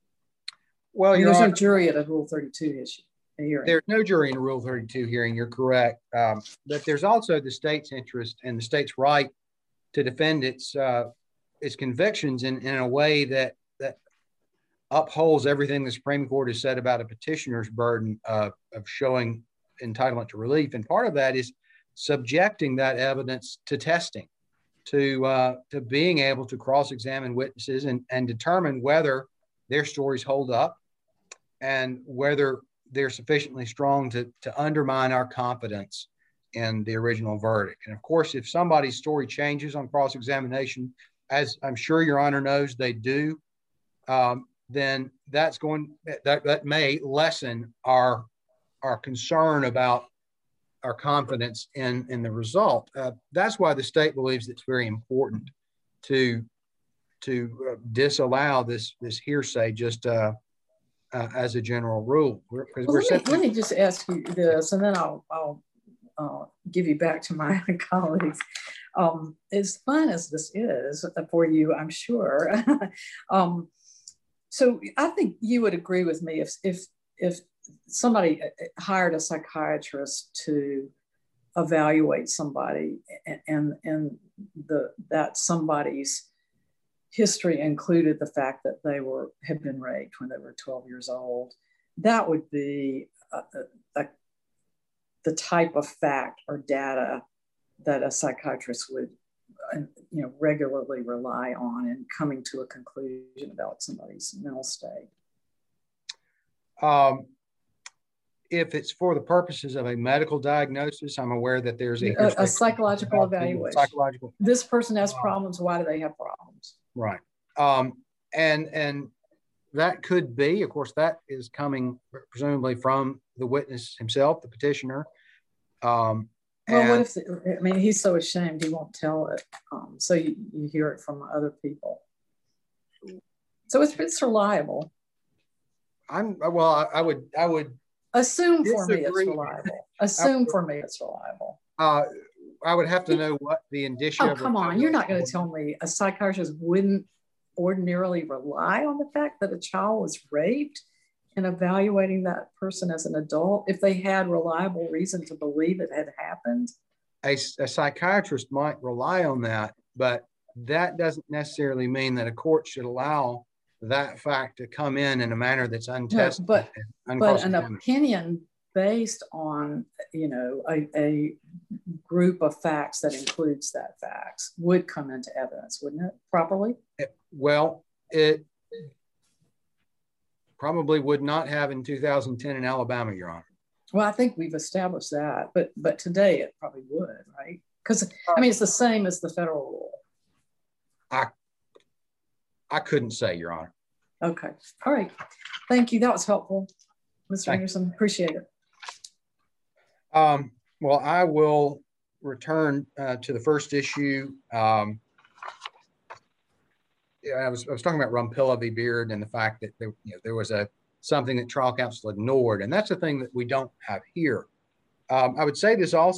[SPEAKER 5] Well,
[SPEAKER 6] I mean,
[SPEAKER 5] Your
[SPEAKER 6] there's
[SPEAKER 5] Honor,
[SPEAKER 6] no jury at a Rule thirty-two issue. Hearing.
[SPEAKER 5] There's no jury in a Rule thirty-two hearing. You're correct. Um, but there's also the state's interest and the state's right to defend its uh, its convictions in, in a way that that upholds everything the Supreme Court has said about a petitioner's burden uh, of showing entitlement to relief. And part of that is subjecting that evidence to testing, to uh, to being able to cross-examine witnesses and, and determine whether their stories hold up and whether they're sufficiently strong to, to undermine our confidence in the original verdict. And of course, if somebody's story changes on cross-examination, as I'm sure Your Honor knows they do, um, then that's going, that, that may lessen our, our concern about our confidence in, in the result. Uh, that's why the state believes it's very important to, to uh, disallow this, this hearsay just uh, Uh, as a general rule. We're,
[SPEAKER 6] well,
[SPEAKER 5] we're
[SPEAKER 6] let, me, let me just ask you this, and then I'll, I'll uh, give you back to my colleagues. Um, as fun as this is for you, I'm sure. um, so I think you would agree with me if, if, if somebody hired a psychiatrist to evaluate somebody and, and, and the, that somebody's history included the fact that they were had been raped when they were twelve years old, that would be a, a, the type of fact or data that a psychiatrist would, you know, regularly rely on in coming to a conclusion about somebody's mental state.
[SPEAKER 5] Um, if it's for the purposes of a medical diagnosis, I'm aware that there's a,
[SPEAKER 6] a, a psychological evaluation.
[SPEAKER 5] Psychological.
[SPEAKER 6] This person has problems. Why do they have problems?
[SPEAKER 5] Right. Um, and, and that could be, of course, that is coming presumably from the witness himself, the petitioner. Um,
[SPEAKER 6] well,
[SPEAKER 5] and,
[SPEAKER 6] what if, the, I mean, he's so ashamed he won't tell it. Um, so you, you hear it from other people. So it's, it's reliable.
[SPEAKER 5] I'm, well, I, I would, I would
[SPEAKER 6] assume for me it's reliable. Assume for me it's reliable.
[SPEAKER 5] Uh, I would have to know what the indicia.
[SPEAKER 6] Oh, come on. You're not going to tell me a psychiatrist wouldn't ordinarily rely on the fact that a child was raped and evaluating that person as an adult if they had reliable reason to believe it had happened?
[SPEAKER 5] A, a psychiatrist might rely on that, but that doesn't necessarily mean that a court should allow that fact to come in in a manner that's untested.
[SPEAKER 6] No, but,
[SPEAKER 5] and
[SPEAKER 6] but an opinion based on, you know, a, a group of facts that includes that facts would come into evidence, wouldn't it, properly?
[SPEAKER 5] Well, it probably would not have in two thousand ten in Alabama, Your Honor.
[SPEAKER 6] Well, I think we've established that, but but today it probably would, right? Because I mean, it's the same as the federal law.
[SPEAKER 5] I I couldn't say, Your Honor.
[SPEAKER 6] Okay. All right. Thank you. That was helpful, Mister
[SPEAKER 5] Thank
[SPEAKER 6] Anderson. Appreciate it.
[SPEAKER 5] Um, well, I will return uh, to the first issue. Um, yeah, I was I was talking about Rumpilla v. Beard and the fact that there, you know, there was a something that trial counsel ignored, and that's the thing that we don't have here. Um, I would say this also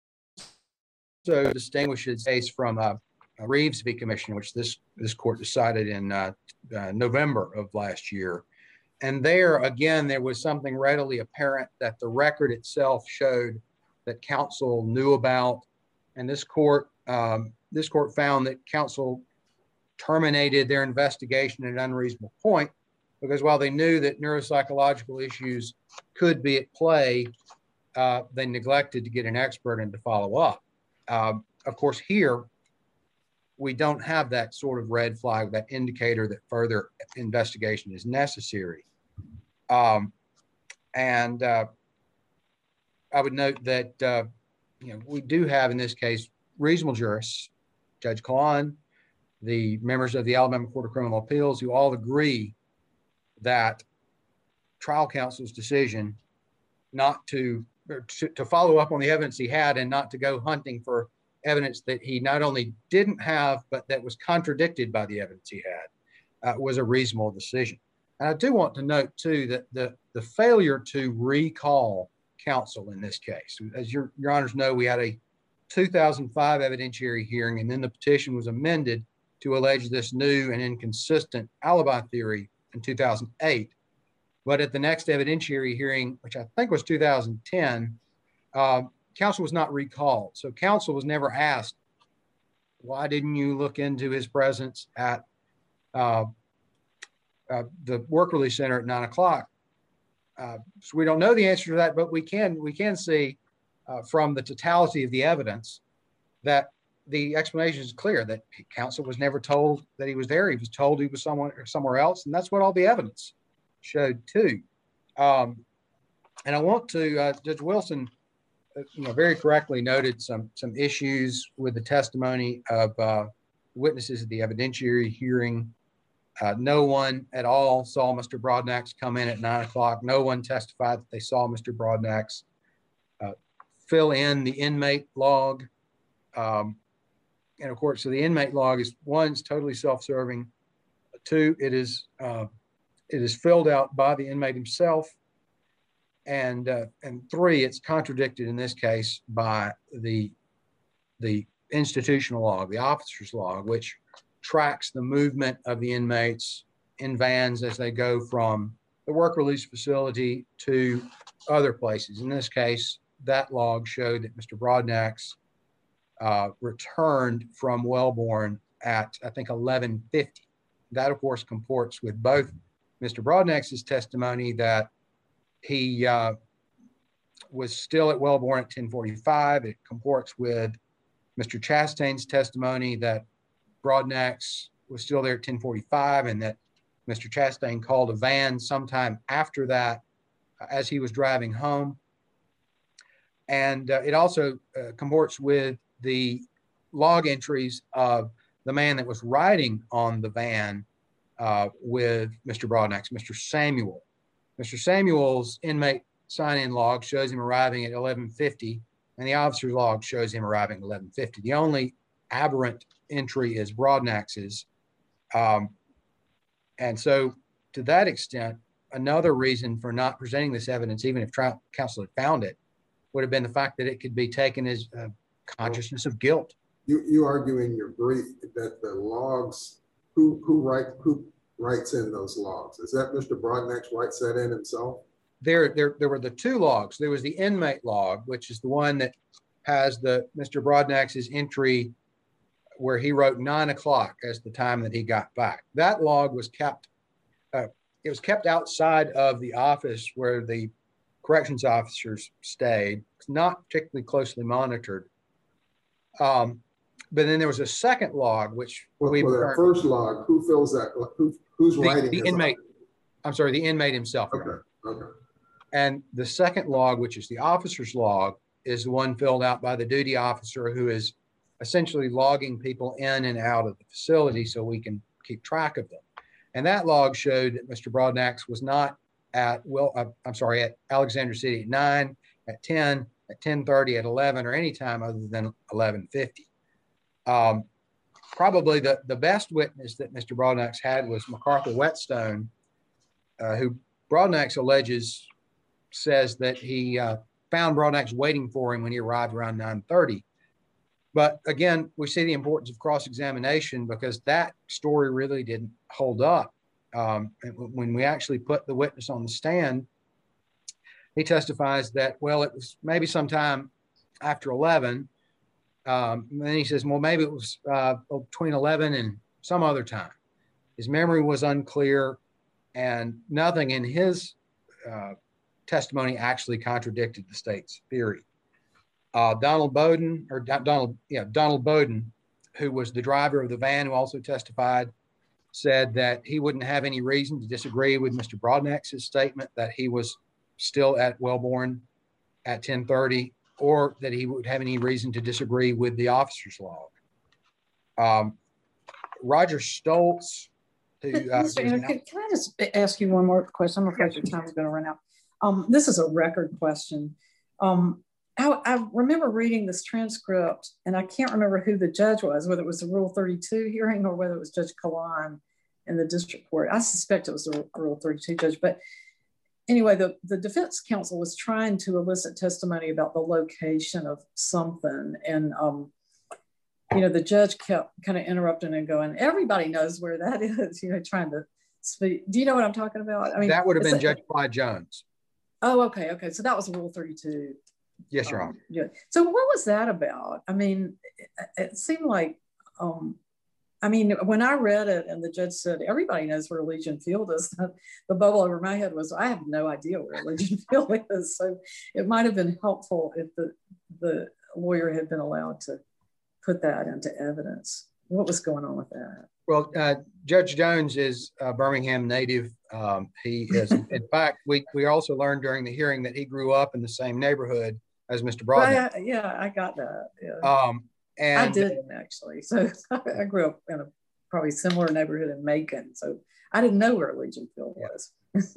[SPEAKER 5] distinguishes the case from uh, Reeves v. Commissioner, which this this court decided in uh, uh, November of last year. And there, again, there was something readily apparent that the record itself showed that counsel knew about. And this court, um, this court found that counsel terminated their investigation at an unreasonable point, because while they knew that neuropsychological issues could be at play, uh, they neglected to get an expert in to follow up. Um, of course, here, we don't have that sort of red flag, that indicator that further investigation is necessary. Um, and uh, I would note that uh, you know, we do have in this case reasonable jurists, Judge Kahlon, the members of the Alabama Court of Criminal Appeals, who all agree that trial counsel's decision not to, to to follow up on the evidence he had and not to go hunting for evidence that he not only didn't have, but that was contradicted by the evidence he had, uh, was a reasonable decision. And I do want to note too that the, the failure to recall counsel in this case, as your, your honors know, we had a two thousand five evidentiary hearing, and then the petition was amended to allege this new and inconsistent alibi theory in two thousand eight. But at the next evidentiary hearing, which I think was two thousand ten, uh, counsel was not recalled. So counsel was never asked, why didn't you look into his presence at uh, uh, the work release center at nine o'clock? Uh, so we don't know the answer to that, but we can we can see uh, from the totality of the evidence that the explanation is clear, that counsel was never told that he was there. He was told he was someone somewhere else, and that's what all the evidence showed too. Um, and I want to, uh, Judge Wilson, uh, you know, very correctly noted some some issues with the testimony of uh, witnesses at the evidentiary hearing. Uh, no one at all saw Mister Broadnax come in at nine o'clock. No one testified that they saw Mister Broadnax uh, fill in the inmate log. Um, and of course, so the inmate log is, one, it's totally self-serving. Two, it is uh, it is filled out by the inmate himself. And uh, and three, it's contradicted in this case by the the institutional log, the officer's log, which tracks the movement of the inmates in vans as they go from the work release facility to other places. In this case, that log showed that Mister Broadnax uh, returned from Wellborn at, I think, eleven fifty. That, of course, comports with both Mister Broadnax's testimony that he uh, was still at Wellborn at ten forty-five. It comports with Mister Chastain's testimony that Broadnax was still there at ten forty-five and that Mister Chastain called a van sometime after that uh, as he was driving home. And uh, it also uh, comports with the log entries of the man that was riding on the van uh, with Mister Broadnax, Mister Samuel. Mister Samuel's inmate sign-in log shows him arriving at eleven fifty, and the officer's log shows him arriving at eleven fifty. The only aberrant entry is Broadnax's. Um, and so to that extent, another reason for not presenting this evidence, even if trial counsel had found it, would have been the fact that it could be taken as uh, consciousness of guilt.
[SPEAKER 2] You, you argue in your brief that the logs, who who write who writes in those logs? Is that Mister Broadnax writes that in himself?
[SPEAKER 5] There, there, there were the two logs. There was the inmate log, which is the one that has the Mister Broadnax's entry where he wrote nine o'clock as the time that he got back. That log was kept, uh, it was kept outside of the office where the corrections officers stayed. It's not particularly closely monitored. Um, but then there was a second log, which
[SPEAKER 2] Well,
[SPEAKER 5] we
[SPEAKER 2] for that first log, who fills that? Who, who's
[SPEAKER 5] the,
[SPEAKER 2] writing
[SPEAKER 5] the
[SPEAKER 2] his
[SPEAKER 5] inmate.
[SPEAKER 2] log?
[SPEAKER 5] I'm sorry, the inmate himself.
[SPEAKER 2] Okay, okay.
[SPEAKER 5] And the second log, which is the officer's log, is the one filled out by the duty officer who is essentially logging people in and out of the facility so we can keep track of them. And that log showed that Mister Broadnax was not at, well, uh, I'm sorry, at Alexander City at nine, at ten, at ten thirty, at eleven, or any time other than eleven fifty. Um, probably the, the best witness that Mister Broadnax had was MacArthur Whetstone, uh, who Broadnax alleges says that he uh, found Broadnax waiting for him when he arrived around nine thirty. But again, we see the importance of cross-examination because that story really didn't hold up. Um, when we actually put the witness on the stand, he testifies that, well, it was maybe sometime after eleven. Um, and then he says, well, maybe it was uh, between eleven and some other time. His memory was unclear and nothing in his uh, testimony actually contradicted the state's theory. Uh, Donald Bowden, or Donald, yeah, Donald Bowden, who was the driver of the van, who also testified, said that he wouldn't have any reason to disagree with Mister Broadnax's statement that he was still at Wellborn at ten thirty, or that he would have any reason to disagree with the officer's log. Um, Roger Stoltz, who uh,
[SPEAKER 6] Mister Can, can I just ask you one more question? I'm afraid your time is going to run out. Um, this is a record question. Um, I, I remember reading this transcript, and I can't remember who the judge was, whether it was the Rule thirty-two hearing or whether it was Judge Kalan in the district court. I suspect it was the Rule thirty-two judge. But anyway, the, the defense counsel was trying to elicit testimony about the location of something. And, um, you know, the judge kept kind of interrupting and going, everybody knows where that is, you know, trying to speak. Do you know what I'm talking about? I mean,
[SPEAKER 5] that would have been Judge Clyde Jones.
[SPEAKER 6] Oh, okay. Okay. So that was Rule thirty-two.
[SPEAKER 5] Yes, Your
[SPEAKER 6] um,
[SPEAKER 5] Honor.
[SPEAKER 6] Yeah. So what was that about? I mean, it, it seemed like, um, I mean, when I read it and the judge said, everybody knows where Legion Field is, the bubble over my head was, I have no idea where Legion Field is. So it might have been helpful if the, the lawyer had been allowed to put that into evidence. What was going on with that?
[SPEAKER 5] Well, uh, Judge Jones is a Birmingham native. Um, he is, in fact, we, we also learned during the hearing that he grew up in the same neighborhood as Mister Broadnax.
[SPEAKER 6] Well, yeah, I got that. Yeah.
[SPEAKER 5] Um, and
[SPEAKER 6] I didn't actually. So I grew up in a probably similar neighborhood in Macon. So I didn't know where Legion Field was.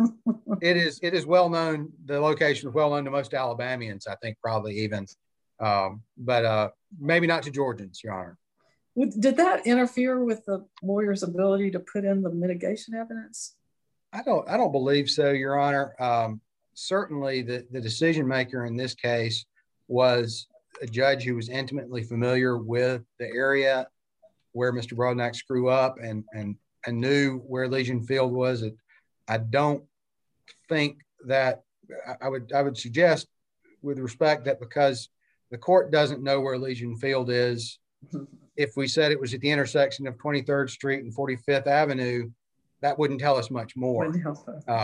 [SPEAKER 5] it is it is well known. The location is well known to most Alabamians, I think, probably even, um, but uh, maybe not to Georgians, Your Honor.
[SPEAKER 6] Did that interfere with the lawyer's ability to put in the mitigation evidence?
[SPEAKER 5] I don't I don't believe so, Your Honor. Um, certainly the, the decision maker in this case was a judge who was intimately familiar with the area where Mister Broadnax grew up and, and, and knew where Legion Field was. It, I don't think that I would, I would suggest with respect that because the court doesn't know where Legion Field is, if we said it was at the intersection of twenty-third Street and forty-fifth Avenue, that wouldn't tell us much more. Uh,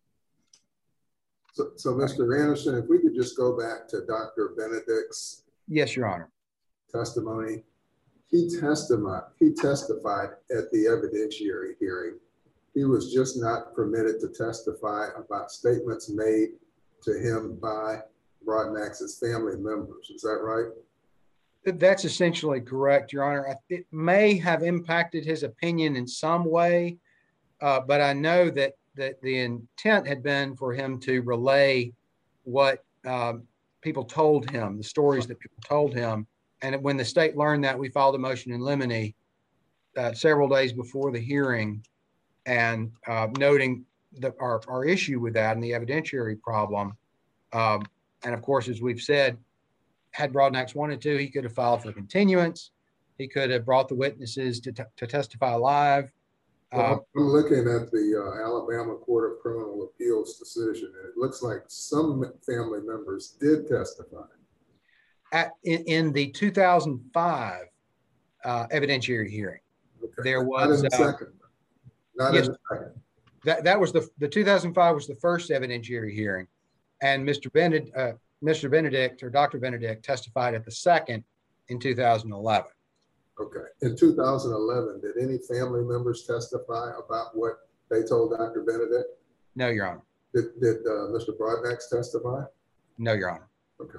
[SPEAKER 2] so, so, Mister Anderson, if we could just go back to Doctor Benedict's
[SPEAKER 5] yes, Your Honor.
[SPEAKER 2] testimony. He testified, he testified at the evidentiary hearing. He was just not permitted to testify about statements made to him by Broadnax's family members. Is that right?
[SPEAKER 5] That's essentially correct, Your Honor. It may have impacted his opinion in some way, uh, but I know that, that the intent had been for him to relay what um, people told him, the stories that people told him. And when the state learned that, we filed a motion in limine uh, several days before the hearing and uh, noting the, our, our issue with that and the evidentiary problem. Um, and of course, as we've said, had Broadnax wanted to, he could have filed for continuance. He could have brought the witnesses to, to testify live.
[SPEAKER 2] Well,
[SPEAKER 5] uh,
[SPEAKER 2] I'm looking at the uh, Alabama Court of Criminal Appeals decision, and it looks like some family members did testify.
[SPEAKER 5] At, in, in the two thousand five uh, evidentiary hearing.
[SPEAKER 2] Okay.
[SPEAKER 5] There
[SPEAKER 2] Not
[SPEAKER 5] was
[SPEAKER 2] in the
[SPEAKER 5] uh,
[SPEAKER 2] second. Not
[SPEAKER 5] yes,
[SPEAKER 2] in the second.
[SPEAKER 5] That, that was the, the two thousand five was the first evidentiary hearing. And Mister Benedict, uh, Mister Benedict or Doctor Benedict testified at the second in two thousand eleven.
[SPEAKER 2] Okay. In two thousand eleven, did any family members testify about what they told Doctor Benedict?
[SPEAKER 5] No, Your Honor.
[SPEAKER 2] Did, did uh, Mister Broadnax testify?
[SPEAKER 5] No, Your Honor.
[SPEAKER 2] Okay.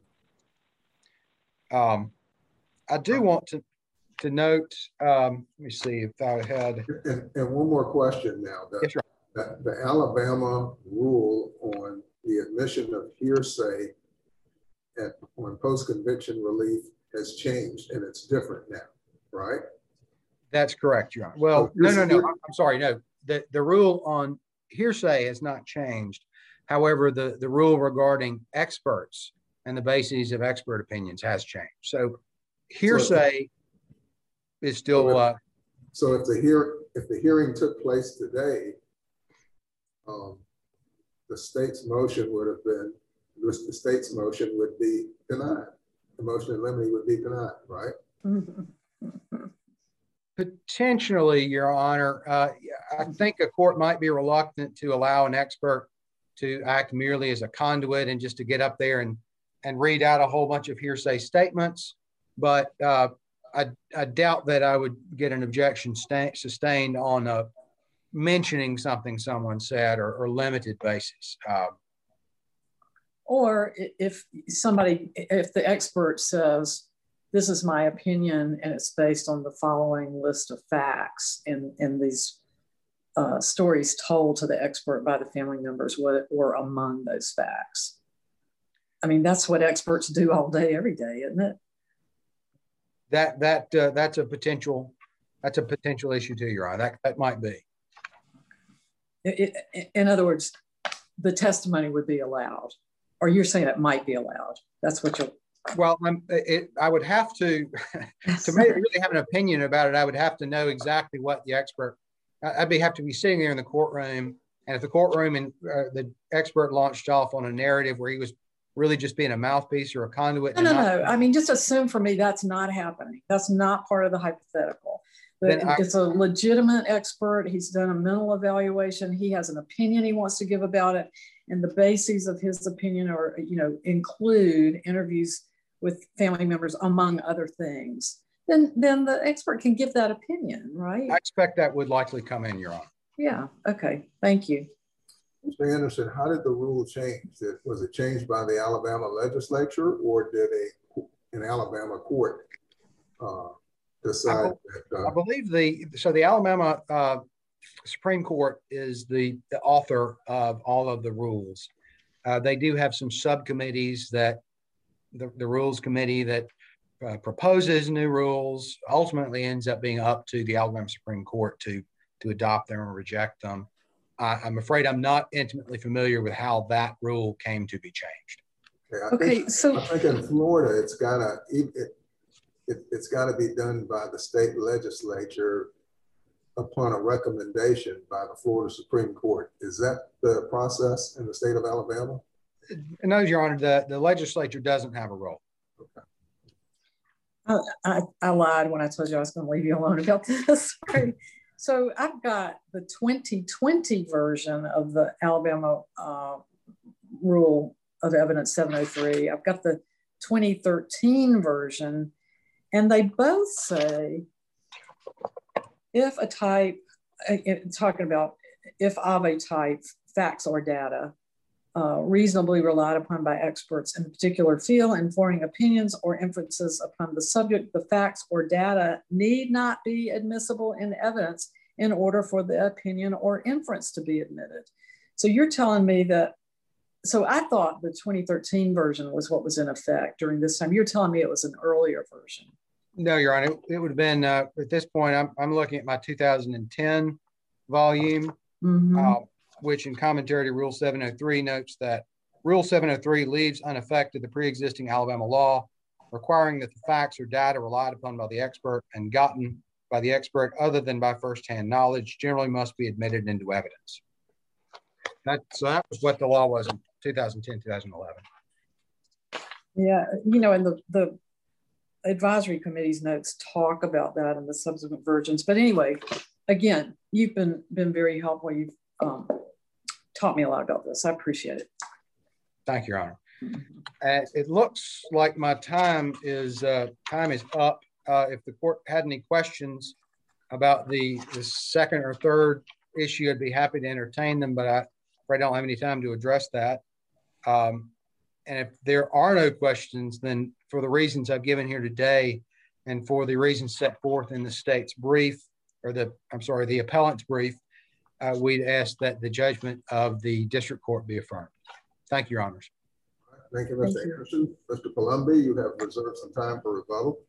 [SPEAKER 5] Um, I do want to, to note, um, let me see if I had.
[SPEAKER 2] And, and one more question now. The,
[SPEAKER 5] Yes, Your
[SPEAKER 2] the, the Alabama rule on the admission of hearsay at, on post-conviction relief has changed and it's different now, right?
[SPEAKER 5] That's correct, Your Honor. Well,
[SPEAKER 2] So
[SPEAKER 5] no, no, no,
[SPEAKER 2] here-
[SPEAKER 5] I'm I'm sorry. No, the, the rule on hearsay has not changed. However, the, the rule regarding experts and the bases of expert opinions has changed. So hearsay is still, uh,
[SPEAKER 2] So if the hear if the hearing took place today, um, the state's motion would have been, the state's motion would be denied. The motion in limine would be denied, right?
[SPEAKER 5] potentially, Your Honor. Uh, I think a court might be reluctant to allow an expert to act merely as a conduit and just to get up there and, and read out a whole bunch of hearsay statements. But uh, I, I doubt that I would get an objection sustained on uh, mentioning something someone said or, or limited basis. Uh,
[SPEAKER 6] Or if somebody, if the expert says, this is my opinion and it's based on the following list of facts, and, and these uh, stories told to the expert by the family members were, were among those facts. I mean, that's what experts do all day, every day, isn't it?
[SPEAKER 5] that that uh, that's a potential that's a potential issue too, Your Honor. That that might be.
[SPEAKER 6] It, it, in other words, the testimony would be allowed, or you're saying it might be allowed. That's what you're.
[SPEAKER 5] Well, I'm, it, I would have to, to really, really have an opinion about it, I would have to know exactly what the expert, I'd be have to be sitting there in the courtroom, and if the courtroom and uh, the expert launched off on a narrative where he was really just being a mouthpiece or a conduit.
[SPEAKER 6] No, no, no. I mean, just assume for me that's not happening. That's not part of the hypothetical. But
[SPEAKER 5] I,
[SPEAKER 6] it's a legitimate expert. He's done a mental evaluation. He has an opinion he wants to give about it. And the bases of his opinion are, you know, include interviews with family members, among other things. Then, then the expert can give that opinion, right?
[SPEAKER 5] I expect that would likely come in, Your Honor.
[SPEAKER 6] Yeah. Okay. Thank you.
[SPEAKER 2] Mister Anderson, how did the rule change? Was it changed by the Alabama legislature, or did a an Alabama court uh, decide
[SPEAKER 5] I,
[SPEAKER 2] that? Uh,
[SPEAKER 5] I believe the so the Alabama uh, Supreme Court is the, the author of all of the rules. Uh, they do have some subcommittees that the, the rules committee that uh, proposes new rules ultimately ends up being up to the Alabama Supreme Court to to adopt them or reject them. I, I'm afraid I'm not intimately familiar with how that rule came to be changed.
[SPEAKER 2] okay, I
[SPEAKER 6] Okay,
[SPEAKER 2] think,
[SPEAKER 6] so
[SPEAKER 2] I think in Florida, it's gotta it, it, it's got to be done by the state legislature upon a recommendation by the Florida Supreme Court. Is that the process in the state of Alabama?
[SPEAKER 5] No, Your Honor, the, the legislature doesn't have a role.
[SPEAKER 2] Okay.
[SPEAKER 6] I, I, I lied when I told you I was going to leave you alone about this. Sorry. So I've got the twenty twenty version of the Alabama uh, Rule of Evidence seven oh three. I've got the twenty thirteen version, and they both say if a type, uh, talking about if of a type, facts or data, Uh, reasonably relied upon by experts in a particular field, informing opinions or inferences upon the subject, the facts or data need not be admissible in evidence in order for the opinion or inference to be admitted. So you're telling me that, so I thought the twenty thirteen version was what was in effect during this time. You're telling me it was an earlier version.
[SPEAKER 5] No, Your Honor, it, it would have been, uh, at this point, I'm, I'm looking at my two thousand ten volume. Mm-hmm. uh, which in commentary to Rule seven oh three notes that Rule seven oh three leaves unaffected the pre-existing Alabama law, requiring that the facts or data relied upon by the expert and gotten by the expert other than by firsthand knowledge generally must be admitted into evidence. That, so that was what the law was in two thousand ten, two thousand eleven.
[SPEAKER 6] Yeah, you know, and the, the advisory committee's notes talk about that in the subsequent versions. But anyway, again, you've been, been very helpful. You've um, taught me a lot about this. I appreciate it.
[SPEAKER 5] Thank you, Your Honor. And it looks like my time is uh, time is up. Uh, if the court had any questions about the, the second or third issue, I'd be happy to entertain them, but I afraid I don't have any time to address that. Um, and if there are no questions, then for the reasons I've given here today and for the reasons set forth in the state's brief, or the, I'm sorry, the appellant's brief, uh, we'd ask that the judgment of the district court be affirmed. Thank you, Your Honors.
[SPEAKER 2] Thank you, Mister Anderson. Mister Palumbi, you have reserved some time for rebuttal.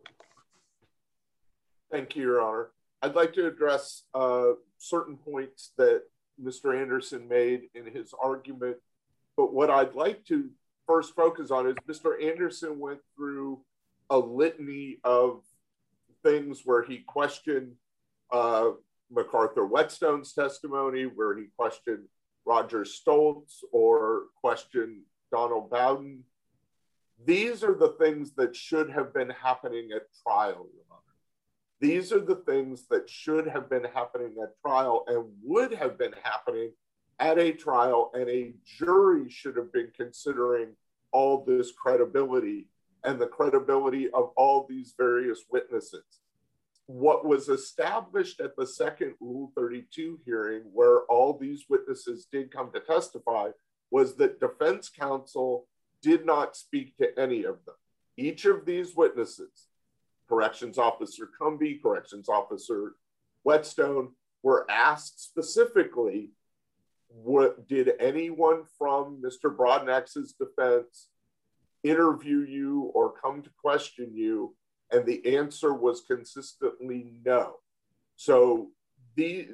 [SPEAKER 3] Thank you, Your Honor. I'd like to address uh, certain points that Mister Anderson made in his argument, but what I'd like to first focus on is Mister Anderson went through a litany of things where he questioned uh, MacArthur Whetstone's testimony, where he questioned Roger Stoltz or questioned Donald Bowden. These are the things that should have been happening at trial, Your Honor. These are the things that should have been happening at trial and would have been happening at a trial, and a jury should have been considering all this credibility and the credibility of all these various witnesses. What was established at the second Rule thirty-two hearing, where all these witnesses did come to testify, was that defense counsel did not speak to any of them. Each of these witnesses, Corrections Officer Cumby, Corrections Officer Whetstone, were asked specifically, what, did anyone from Mister Broadnax's defense interview you or come to question you? And the answer was consistently no. So the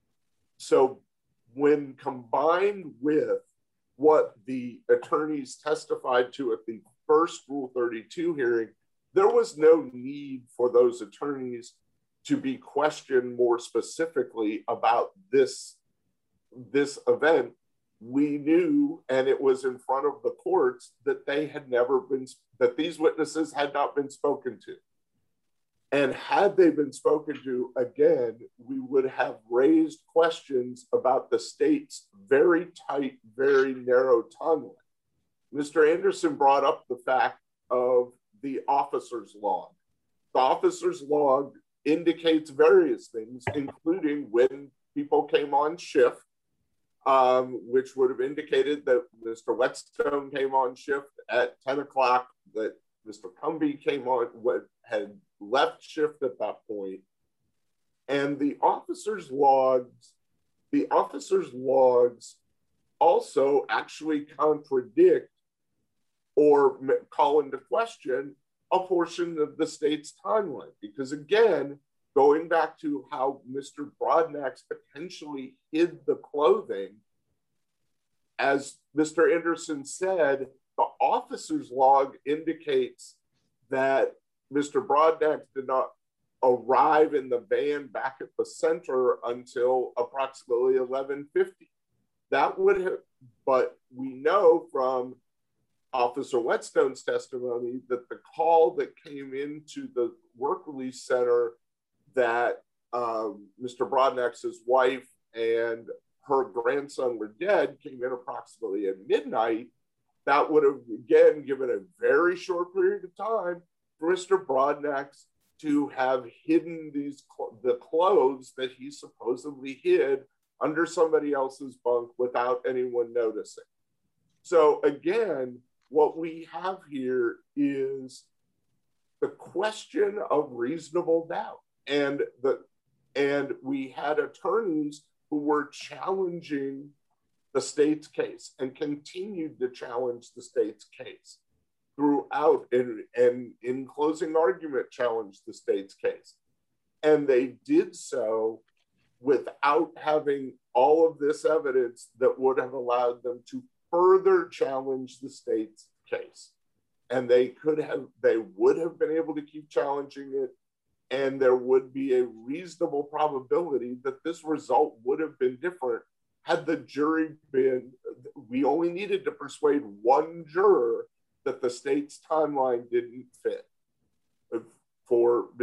[SPEAKER 3] so when combined with what the attorneys testified to at the first Rule thirty-two hearing, there was no need for those attorneys to be questioned more specifically about this, this event. We knew, and it was in front of the courts, that they had never been, that these witnesses had not been spoken to. And had they been spoken to, again, we would have raised questions about the state's very tight, very narrow timeline. Mister Anderson brought up the fact of the officer's log. The officer's log indicates various things, including when people came on shift, um, which would have indicated that Mister Whetstone came on shift at ten o'clock, that Mister Cumby came on, what had left shift at that point. And the officer's logs, the officer's logs also actually contradict or call into question a portion of the state's timeline. Because again, going back to how Mister Broadnax potentially hid the clothing, as Mister Anderson said, the officer's log indicates that Mister Broadnax did not arrive in the van back at the center until approximately eleven fifty. That would have, but we know from Officer Whetstone's testimony that the call that came into the work release center that um, Mister Broadnax's wife and her grandson were dead came in approximately at midnight. That would have, again, given a very short period of time for Mister Broadnax to have hidden these the clothes that he supposedly hid under somebody else's bunk without anyone noticing. So again, what we have here is the question of reasonable doubt. And, the, and we had attorneys who were challenging the state's case and continued to challenge the state's case throughout, and, and in closing argument challenged the state's case. And they did so without having all of this evidence that would have allowed them to further challenge the state's case. And they could have, they would have been able to keep challenging it, and there would be a reasonable probability that this result would have been different had the jury been, we only needed to persuade one juror that the state's timeline didn't fit.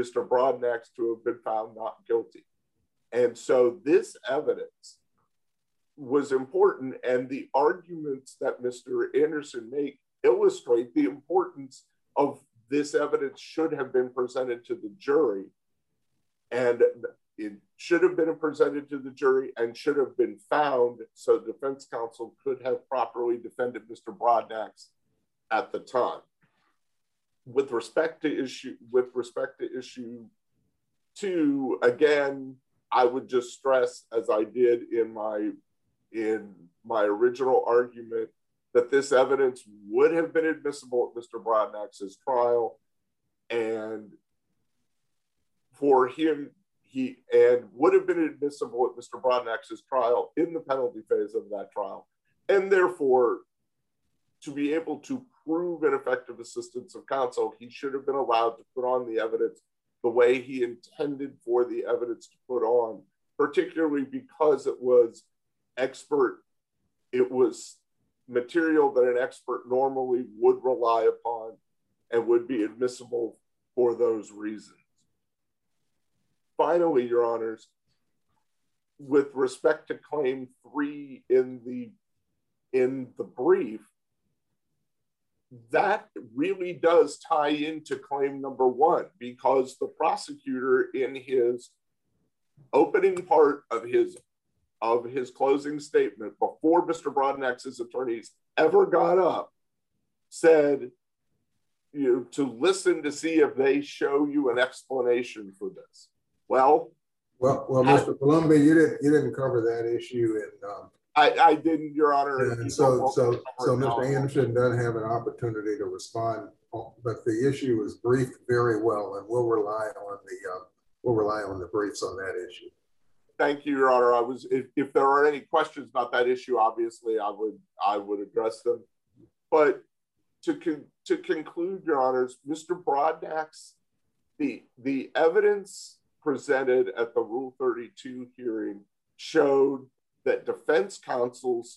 [SPEAKER 3] Mister Broadnax to have been found not guilty. And so this evidence was important, and the arguments that Mister Anderson make illustrate the importance of this evidence should have been presented to the jury, and it should have been presented to the jury and should have been found so defense counsel could have properly defended Mister Broadnax at the time. With respect to issue, with respect to issue two, again, I would just stress, as I did in my in my original argument, that this evidence would have been admissible at Mister Broadnax's trial, and for him, he and would have been admissible at Mister Broadnax's trial in the penalty phase of that trial, and therefore, to be able to prove ineffective assistance of counsel, he should have been allowed to put on the evidence the way he intended for the evidence to put on, particularly because it was expert, it was material that an expert normally would rely upon and would be admissible for those reasons. Finally, Your Honors, with respect to claim three in the in the brief, that really does tie into claim number one, because the prosecutor in his opening part of his of his closing statement before Mister Broadnax's attorneys ever got up said, you know, to listen to see if they show you an explanation for this. Well,
[SPEAKER 2] well, well, Mister Palumbi, you didn't you didn't cover that issue in um,
[SPEAKER 3] I, I didn't, Your Honor.
[SPEAKER 2] And so, so, so Mister Anderson doesn't have an opportunity to respond, but the issue is briefed very well, and we'll rely on the uh, we'll rely on the briefs on that issue.
[SPEAKER 3] Thank you, Your Honor. I was, if, if there are any questions about that issue, obviously I would I would address them. But to con to conclude, Your Honors, Mister Broadnax, the the evidence presented at the Rule thirty-two hearing showed that defense counsel's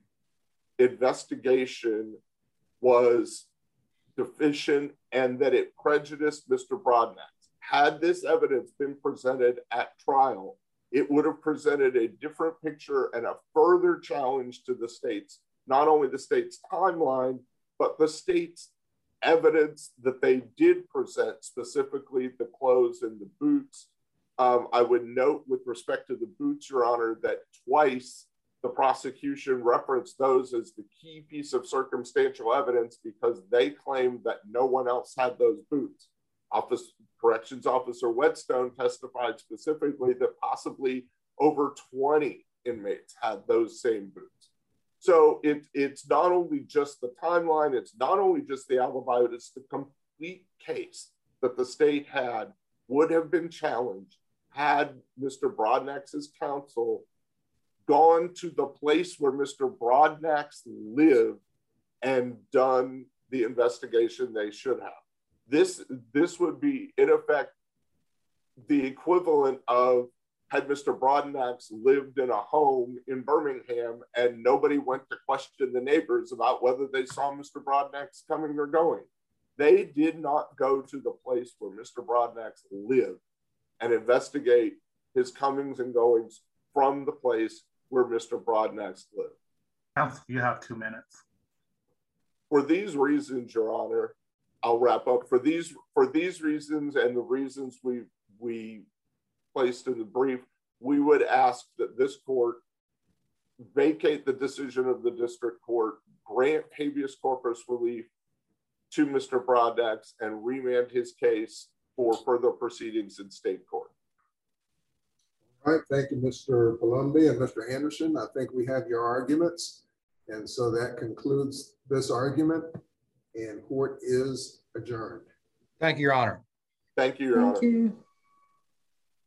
[SPEAKER 3] investigation was deficient and that it prejudiced Mister Broadnax. Had this evidence been presented at trial, it would have presented a different picture and a further challenge to the state's, not only the state's timeline, but the state's evidence that they did present, specifically the clothes and the boots. Um, I would note with respect to the boots, Your Honor, that twice the prosecution referenced those as the key piece of circumstantial evidence because they claimed that no one else had those boots. Office Corrections Officer Whetstone testified specifically that possibly over twenty inmates had those same boots. So it, it's not only just the timeline, it's not only just the alibi, but it's the complete case that the state had would have been challenged had Mister Broadnax's counsel gone to the place where Mister Broadnax lived and done the investigation they should have. This, this would be, in effect, the equivalent of had Mister Broadnax lived in a home in Birmingham and nobody went to question the neighbors about whether they saw Mister Broadnax coming or going. They did not go to the place where Mister Broadnax lived and investigate his comings and goings from the place where Mister Broadnax lived.
[SPEAKER 1] Counsel, you have two minutes.
[SPEAKER 3] For these reasons, Your Honor, I'll wrap up. For these for these reasons and the reasons we we placed in the brief, we would ask that this court vacate the decision of the district court, grant habeas corpus relief to Mister Broadnax, and remand his case for further proceedings in state court.
[SPEAKER 2] All right, thank you, Mister Palumbi and Mister Anderson. I think we have your arguments. And so that concludes this argument, and court is adjourned.
[SPEAKER 5] Thank you, Your Honor.
[SPEAKER 3] Thank you, Your
[SPEAKER 6] Thank
[SPEAKER 3] Honor.
[SPEAKER 6] you.